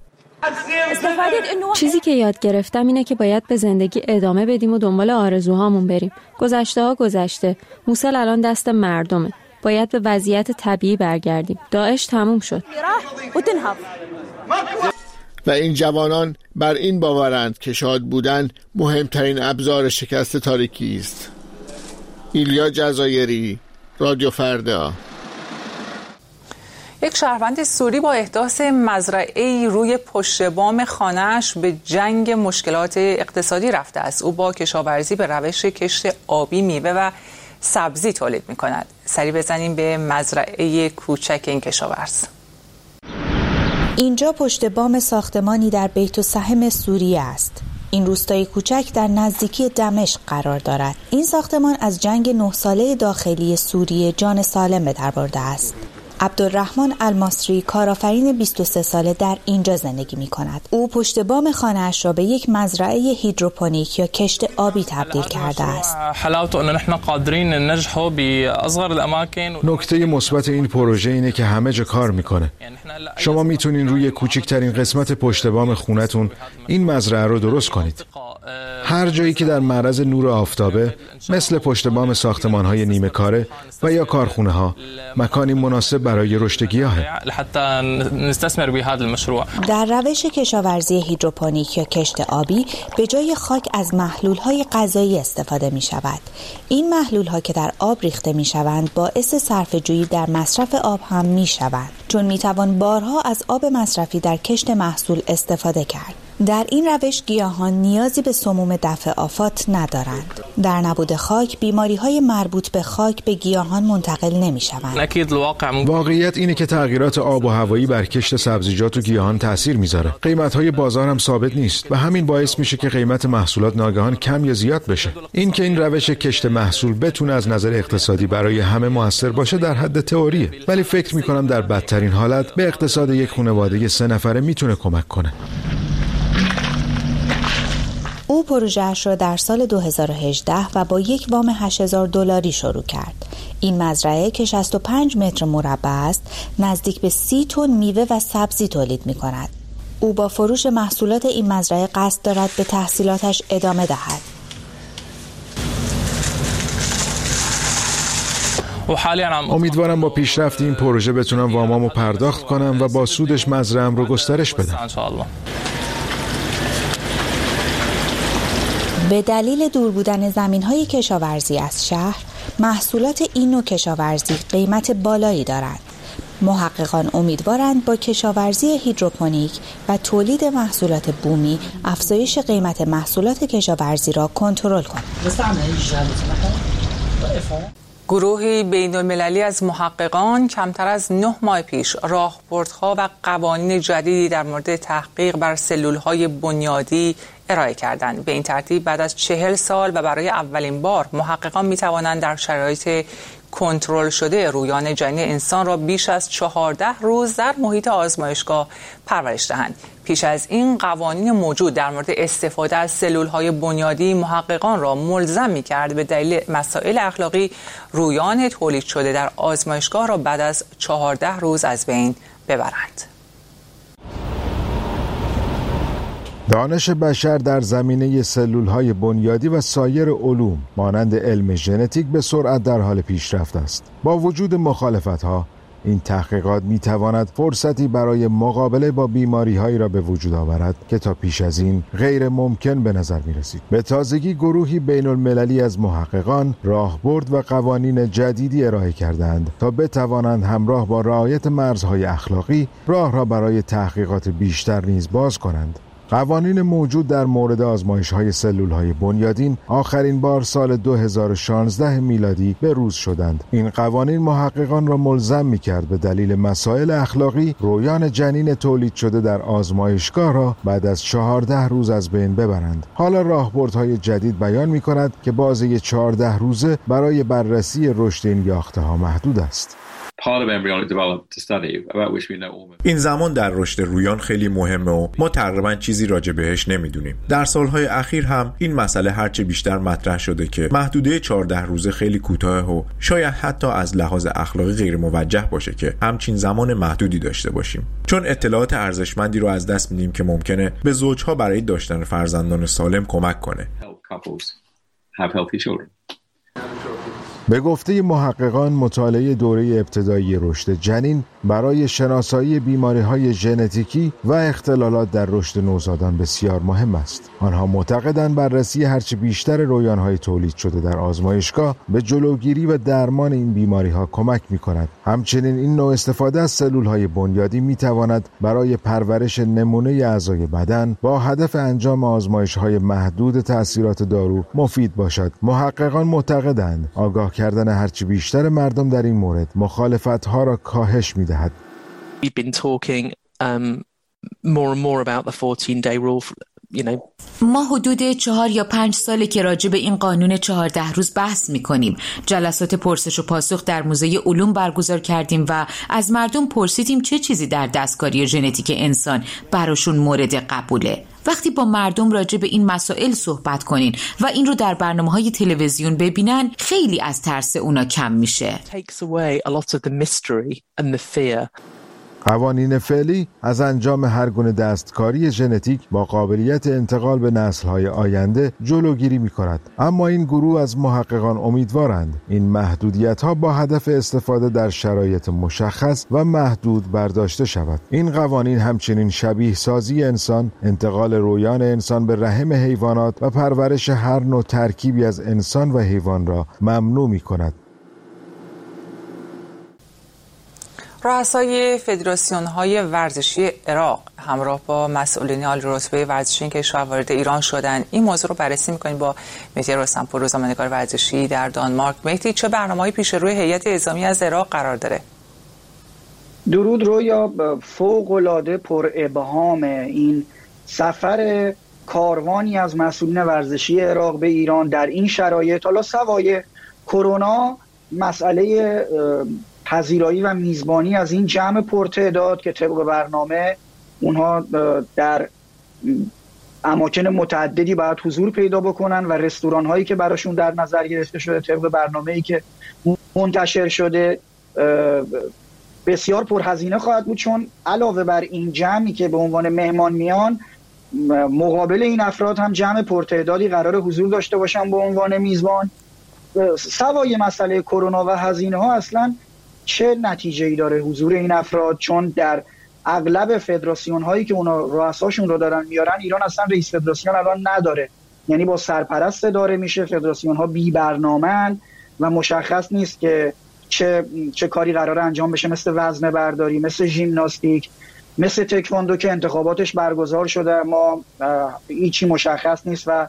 چیزی که یاد گرفتم اینه که باید به زندگی ادامه بدیم و دنبال آرزوهامون بریم. گذشته ها گذشته. موصل الان دست مردمه. باید به وضعیت طبیعی برگردیم. داعش تموم شد. و این جوانان بر این باورند که شاد بودن مهمترین ابزار شکست تاریکی است. ایلیا جزایری، رادیو فردا. یک شهروند سوری با احداث مزرعه‌ای روی پشت بام خانه‌اش به جنگ مشکلات اقتصادی رفته است. او با کشاورزی به روش کشت آبی میوه و سبزی تولید می‌کند. سری بزنیم به مزرعه کوچک این کشاورز. اینجا پشت بام ساختمانی در بیت السهم سوریه است. این روستای کوچک در نزدیکی دمشق قرار دارد. این ساختمان از جنگ نه ساله داخلی سوریه جان سالم به در برده است. عبدالرحمن المصری کارآفرین بیست و سه ساله در اینجا زندگی می کند. او پشت بام خانه‌اش را به یک مزرعه هیدروپونیک یا کشت آبی تبدیل کرده است. نکته مثبت این پروژه اینه که همه جا کار میکنه. شما میتونین روی کوچکترین قسمت پشت بام خونتون این مزرعه رو درست کنید. هر جایی که در معرض نور آفتابه، مثل پشت بام ساختمان‌های نیمه کاره و یا کارخونه ها، مکانی مناسب برای رشد گیاهه. در روش کشاورزی هیدروپونیک یا کشت آبی به جای خاک از محلول‌های غذایی استفاده می‌شود. این محلول‌ها که در آب ریخته می‌شوند باعث صرفه‌جویی در مصرف آب هم می‌شوند، چون می‌توان بارها از آب مصرفی در کشت محصول استفاده کرد. در این روش گیاهان نیازی به سموم دفع آفات ندارند. در نبود خاک بیماری‌های مربوط به خاک به گیاهان منتقل نمی‌شوند. واقعیت اینه که تغییرات آب و هوایی بر کشت سبزیجات و گیاهان تأثیر میذاره. قیمت‌های بازار هم ثابت نیست و همین باعث میشه که قیمت محصولات ناگهان کم یا زیاد بشه. این که این روش کشت محصول بتونه از نظر اقتصادی برای همه موثر باشه در حد تئوریه، ولی فکر می‌کنم در بدترین حالت به اقتصاد یک خانواده سه نفره میتونه کمک کنه. او پروژه‌اش را در سال دو هزار و هجده و با یک وام هشت هزار دلاری شروع کرد. این مزرعه که شصت و پنج متر مربع است، نزدیک به سی تن میوه و سبزی تولید می‌کند. او با فروش محصولات این مزرعه قصد دارد به تحصیلاتش ادامه دهد. امیدوارم با پیشرفت این پروژه بتونم وامامو پرداخت کنم و با سودش مزرعه‌ام رو گسترش بدم. به دلیل دور بودن زمین‌های کشاورزی از شهر، محصولات این نوع کشاورزی قیمت بالایی دارند. محققان امیدوارند با کشاورزی هیدروپونیک و تولید محصولات بومی افزایش قیمت محصولات کشاورزی را کنترل کنند. گروهی بین‌المللی از محققان کمتر از نه ماه پیش راهبردها و قوانین جدیدی در مورد تحقیق بر سلول‌های بنیادی ارائه کردند. به این ترتیب بعد از چهل سال و برای اولین بار محققان می توانند در شرایط کنترل شده رویان جنین انسان را بیش از چهارده روز در محیط آزمایشگاه پرورش دهند. پیش از این قوانین موجود در مورد استفاده از سلول‌های بنیادی محققان را ملزم می‌کرد به دلیل مسائل اخلاقی رویان تولید شده در آزمایشگاه را بعد از چهارده روز از بین ببرند. دانش بشر در زمینه سلول‌های بنیادی و سایر علوم مانند علم ژنتیک به سرعت در حال پیشرفت است. با وجود مخالفت‌ها، این تحقیقات می‌تواند فرصتی برای مقابله با بیماری‌هایی را به وجود آورد که تا پیش از این غیر ممکن به نظر می‌رسید. به تازگی گروهی بین‌المللی از محققان راهبرد و قوانین جدیدی ارائه کردند تا بتوانند همراه با رعایت مرزهای اخلاقی راه را برای تحقیقات بیشتر نیز باز کنند. قوانین موجود در مورد آزمایش‌های سلول‌های بنیادین آخرین بار سال دو هزار و شانزده میلادی به روز شدند. این قوانین محققان را ملزم می‌کرد به دلیل مسائل اخلاقی رویان جنین تولید شده در آزمایشگاه را بعد از چهارده روز از بین ببرند. حالا راهبردهای جدید بیان می‌کند که بازه چهارده روزه برای بررسی رشد این یافته‌ها محدود است. این زمان در رشد رویان خیلی مهمه و ما تقریبا چیزی راجع بهش نمیدونیم. در سالهای اخیر هم این مسئله هرچه بیشتر مطرح شده که محدوده چهارده روزه خیلی کوتاه و شاید حتی از لحاظ اخلاقی غیر موجه باشه که همچین زمان محدودی داشته باشیم، چون اطلاعات ارزشمندی رو از دست میدیم که ممکنه به زوجها برای داشتن فرزندان سالم کمک کنه. به گفته محققان، مطالعه دوره ابتدایی رشد جنین برای شناسایی بیماری‌های ژنتیکی و اختلالات در رشد نوزادان بسیار مهم است. آنها معتقدند بررسی هرچه بیشتر رویان‌های تولید شده در آزمایشگاه به جلوگیری و درمان این بیماری‌ها کمک می‌کند. همچنین این نوع استفاده از سلول‌های بنیادی می‌تواند برای پرورش نمونه اعضای بدن با هدف انجام آزمایش‌های محدود تأثیرات دارو مفید باشد. محققان معتقدند آگاه کردن هرچی بیشتر مردم در این مورد مخالفت‌ها را کاهش می‌دهد. We've been talking um, more and more about the fourteen day rule. You know. ما حدود چهار یا پنج ساله که راجع به این قانون چهارده روز بحث می‌کنیم. جلسات پرسش و پاسخ در موزه علوم برگزار کردیم و از مردم پرسیدیم چه چیزی در دستکاری ژنتیک انسان براشون مورد قبوله. وقتی با مردم راجع به این مسائل صحبت کنین و این رو در برنامه‌های تلویزیون ببینن، خیلی از ترس اونا کم میشه. Takes away a lot of the mystery and the fear. قوانین فعلی از انجام هر گونه دستکاری ژنتیک با قابلیت انتقال به نسل‌های آینده جلوگیری می‌کند. اما این گروه از محققان امیدوارند این محدودیت‌ها با هدف استفاده در شرایط مشخص و محدود برداشته شود. این قوانین همچنین شبیه سازی انسان، انتقال رویان انسان به رحم حیوانات و پرورش هر نوع ترکیبی از انسان و حیوان را ممنوع می‌کند. رؤسای فدراسیون‌های ورزشی عراق همراه با مسئولین عالی رتبه ورزشی این کشور وارد ایران شدند. این موضوع رو بررسی می‌کنیم با مهدی رستمپور، روزنامه‌نگار ورزشی در دانمارک. مهدی، چه برنامه‌ای پیش روی هیئت اعزامی از عراق قرار داره؟ درود رویا. فوق‌العاده پر ابهام این سفر کاروانی از مسئولین ورزشی عراق به ایران در این شرایط. حالا سوای کرونا، مسئله پذیرایی و میزبانی از این جمع پرتعداد که طبق برنامه اونها در اماکن متعددی باید حضور پیدا بکنن و رستوران هایی که براشون در نظر گرفته شده طبق برنامه‌ای که منتشر شده بسیار پرهزینه خواهد بود، چون علاوه بر این جمعی که به عنوان مهمان میان، مقابل این افراد هم جمع پرتعدادی قرار حضور داشته باشن به عنوان میزبان. سوای مسئله کرونا و هزینه ها، اصلا چه نتیجه‌ای داره حضور این افراد؟ چون در اغلب فدراسیون هایی که اونا رؤساشون رو دارن میارن، ایران اصلا رئیس فدراسیون الان نداره، یعنی با سرپرست اداره میشه. فدراسیون ها بی برنامه‌اند و مشخص نیست که چه چه کاری قراره انجام بشه، مثل وزنه برداری، مثل ژیمناستیک، مثل تکواندو که انتخاباتش برگزار شده ما هیچی مشخص نیست و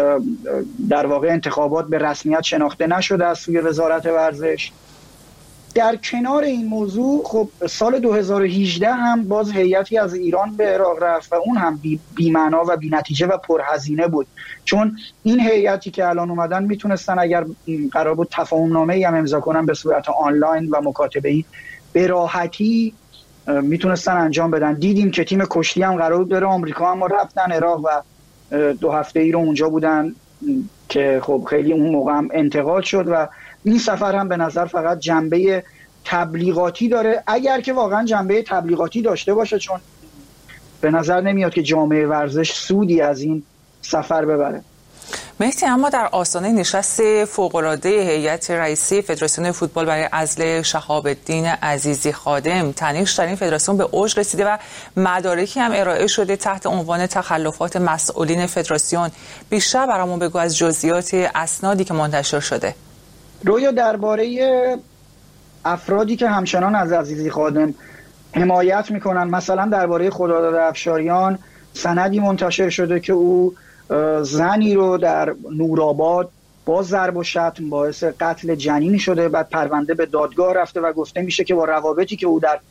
در واقع انتخابات به رسمیت شناخته نشده از سوی وزارت ورزش. در کنار این موضوع، خب سال دو هزار و هجده هم باز هیئتی از ایران به عراق رفت و اون هم بی, بی معنا و بی نتیجه و پرهزینه بود، چون این هیئتی که الان اومدن میتونستن اگر قرار بود تفاهم نامه‌ای هم امضا کنن به صورت آنلاین و مکاتبه‌ای، به راحتی میتونستن انجام بدن. دیدیم که تیم کشتی هم قرار بود بره آمریکا، اما رفتن عراق و دو هفته ای رو اونجا بودن که خب خیلی اون موقع هم انتقاد شد و این سفر هم به نظر فقط جنبه تبلیغاتی داره، اگر که واقعا جنبه تبلیغاتی داشته باشه، چون به نظر نمیاد که جامعه ورزش سودی از این سفر ببره. مهدی، اما در آستانه نشست فوق‌العاده هیئت رئیسی فدراسیون فوتبال برای عزل شهاب الدین عزیزی خادم، تنش در این فدراسیون به اوج رسیده و مدارکی هم ارائه شده تحت عنوان تخلفات مسئولین فدراسیون. بیشتر برامون بگو از جزئیات اسنادی که منتشر شده. رویا، درباره افرادی که همچنان از عزیزی خادم حمایت میکنن، مثلا درباره خداداد افشاریان سندی منتشر شده که او زنی رو در نورآباد با ضرب و شتم باعث قتل جنینی شده، بعد پرونده به دادگاه رفته و گفته میشه که با روابطی که او در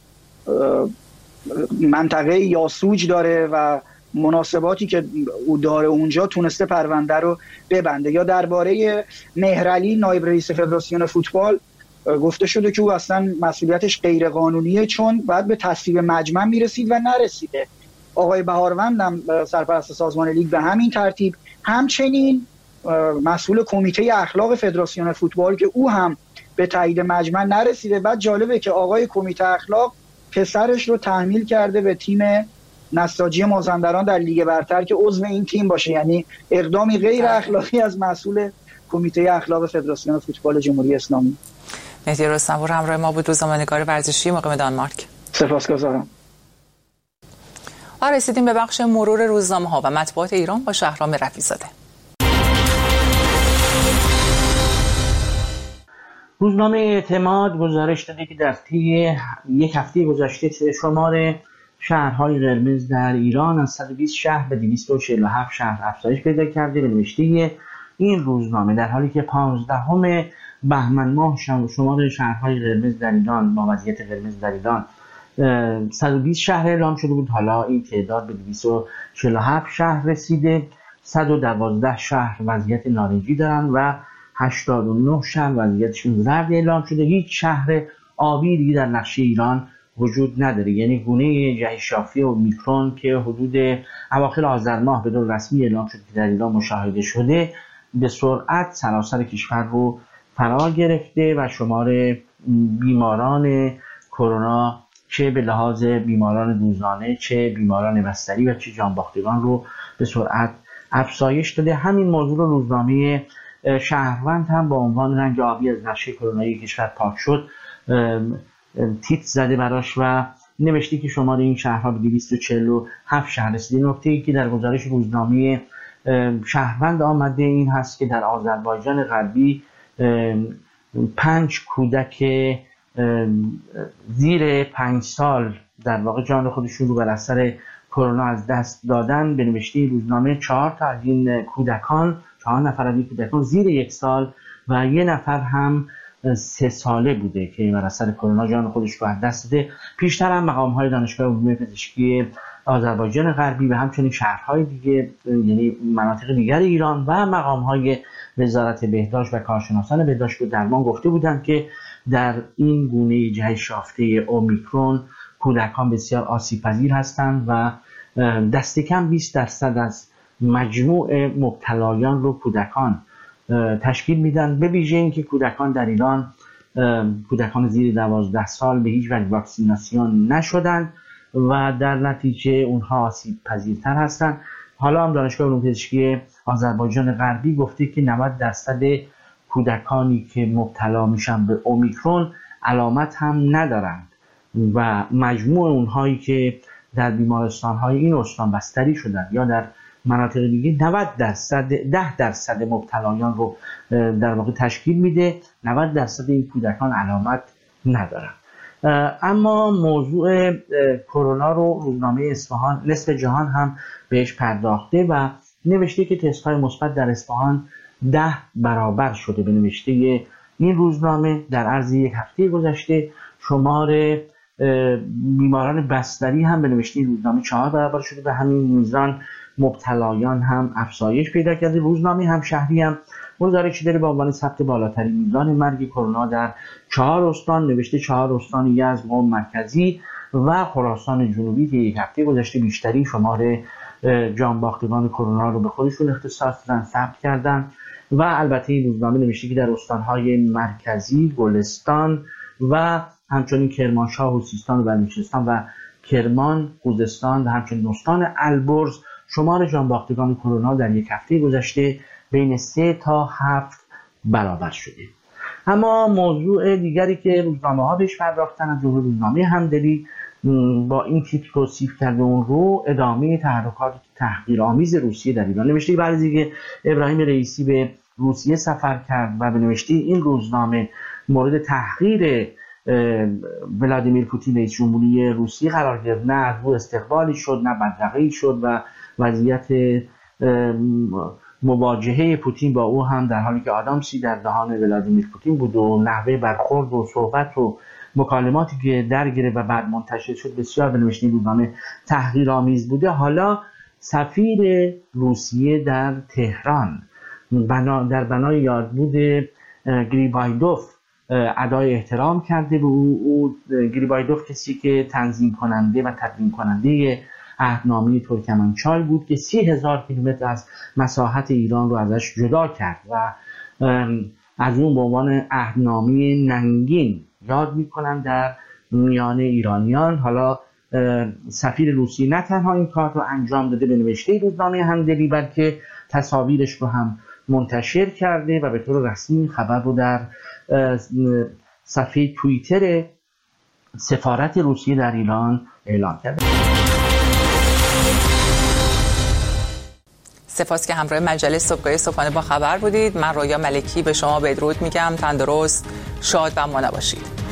منطقه یاسوج داره و مناسباتی که او داره اونجا تونسته پرونده رو ببنده. یا درباره مهرعلی نایب رئیس فدراسیون فوتبال گفته شده که او اصلا مسئولیتش غیر قانونیه، چون باید به تصویب مجمع میرسید و نرسیده. آقای بهاروند هم سرپرست سازمان لیگ به همین ترتیب. همچنین مسئول کمیته اخلاق فدراسیون فوتبال که او هم به تایید مجمع نرسیده. بعد جالبه که آقای کمیته اخلاق پسرش رو تحمیل کرده به تیم نساجی مازندران در لیگ برتر که عضو این تیم باشه، یعنی اقدامی غیر اخلاقی از مسئول کمیته اخلاق فدراسیون فوتبال جمهوری اسلامی. مهدی رستم‌پور همراه ما بود، روزنامه‌نگار ورزشی مقیم دانمارک. سپاسگزارم. آ رسیدیم به بخش مرور روزنامه‌ها و مطبوعات ایران با شهرام رفیع‌زاده. روزنامه اعتماد گزارش داده که در طی یک هفته گذشته شمار شهرهای قرمز در ایران از صد و بیست شهر به دویست و چهل و هفت شهر افزایش پیدا کرده. به نوشته این روزنامه در حالی که پانزدهم بهمن ماه شمار شهرهای قرمز در ایران با وضعیت قرمز در ایران صد و بیست شهر اعلام شده بود، حالا این تعداد به دویست و چهل و هفت شهر رسیده. صد و دوازده شهر وضعیت نارنجی دارن و هشتاد و نه شهر وضعیتشون زرد اعلام شده. هیچ شهر آبی دیگه در نقشه ایران وجود نداره، یعنی گونه جهش یافته اومیکرون که حدود اواخر آذر ماه به طور رسمی اعلام شد که در ایران مشاهده شده به سرعت سراسر کشور رو فرا گرفته و شمار بیماران کرونا چه به لحاظ بیماران روزانه چه بیماران بستری و چه جانباختگان رو به سرعت افزایش داده. همین موضوع رو روزنامه شهروند هم با عنوان رنگ آبی از نقشه کرونایی کشور پاک شد تیتر زده براش و نوشته که شمار این شهرها به دویست و چهل و هفت شهر رسیده. نکته‌ای که در گزارش روزنامه شهروند آمده این هست که در آذربایجان غربی پنج کودک زیر پنج سال در واقع جان خودشون رو بر اثر کرونا از دست دادن. به نوشته روزنامه چهار تا از این کودکان چهار نفر از این کودکان زیر یک سال و یه نفر هم سه ساله بوده که بر اثر کرونا جان خودش رو از دست داده. پیشتر هم مقام‌های دانشگاه علوم پزشکی آذربایجان غربی و همچنین شهرهای دیگه یعنی مناطق دیگر ایران و مقام‌های وزارت بهداشت و کارشناسان بهداشت و درمان گفته بودند که در این گونه جهش یافته اومیکرون کودکان بسیار آسیب‌پذیر هستند و دست کم بیست درصد از مجموع مبتلایان رو کودکان تشکیل میدن. به ویژه اینکه کودکان در ایران کودکان زیر دوازده سال به هیچ وجه واکسیناسیون نشدن و در نتیجه اونها آسیب پذیرتر هستن. حالا هم دانشگاه علوم پزشکی آذربایجان غربی گفته که نود درصد کودکانی که مبتلا میشن به اومیکرون علامت هم ندارند و مجموع اونهایی که در بیمارستان‌های این استان بستری شدن یا در مناطق دیگه نود درصد ده درصد مبتلایان رو در واقع تشکیل میده. نود درصد این کودکان علامت ندارن. اما موضوع کرونا رو روزنامه اصفهان نصف جهان هم بهش پرداخته و نوشته که تست‌های مثبت در اصفهان ده برابر شده. به نوشته این روزنامه در عرض یک هفته گذشته شمار بیماران بستری هم به نوشته روزنامه چهار برابر شده و همین میزان مبتلایان هم افزایش پیدا کرده. روزنامه همشهری هم گزارشی داره با عنوان ثبت بالاترین میزان مرگ کرونا در چهار استان. نوشته چهار استان یزد، قم مرکزی و خراسان جنوبی که یک هفته گذشته بیشترین شمار جانباختگان کرونا رو به خودشون اختصاص دادن ثبت کردن و البته این روزنامه نوشته که در استانهای مرکزی، گلستان و همچنین کرمانشاه و سیستان و بلوچستان و کرمان، خوزستان و همچنین استان البرز شمار جانباختگان کرونا در یک هفته گذشته بین سه تا هفت برابر شده. اما موضوع دیگری که روزنامه‌ها بهش پرداختن از جمله روزنامه همدلی با این تیتر توصیف کرده اون رو ادامه تحرکات تحقیرآمیز روسیه در ایران. نوشته بعضی که ابراهیم رئیسی به روسیه سفر کرد و به نوشته این روزنامه مورد تحقیر ولادیمیر پوتین رئیس جمهوری روسیه قرار گرفت. نه از او استقبالی شد نه بدرقه‌ای شد و وضعیت مواجهه پوتین با او هم در حالی که آدامسی در دهان ولادیمیر پوتین بود و نحوه برخورد و صحبت و مکالماتی که درگیره و بعد منتشر شد بسیار به نوشته روزنامه تحقیرآمیز بوده. حالا سفیر روسیه در تهران بنا در بنای یادبود گریبایدوف ادای احترام کرده به او. او گریبایدوف کسی که تنظیم کننده و تدوین کننده عهدنامه ترکمنچای بود که سی هزار کیلومتر از مساحت ایران رو ازش جدا کرد و از اون به عنوان عهدنامه ننگین یاد میکنن در میان ایرانیان. حالا سفیر روسی نه تنها این کار رو انجام داده به نوشته روزنامه همدلی بلکه تصاویرش رو هم منتشر کرده و به طور رسمی خبر رو در صفحه توییتر سفارت روسیه در ایران اعلام کرده. سپاس که همراه مجله صبحگاهی صبحانه با خبر بودید. من رویا ملکی به شما بدرود میگم. تندرست، شاد و مانا باشید.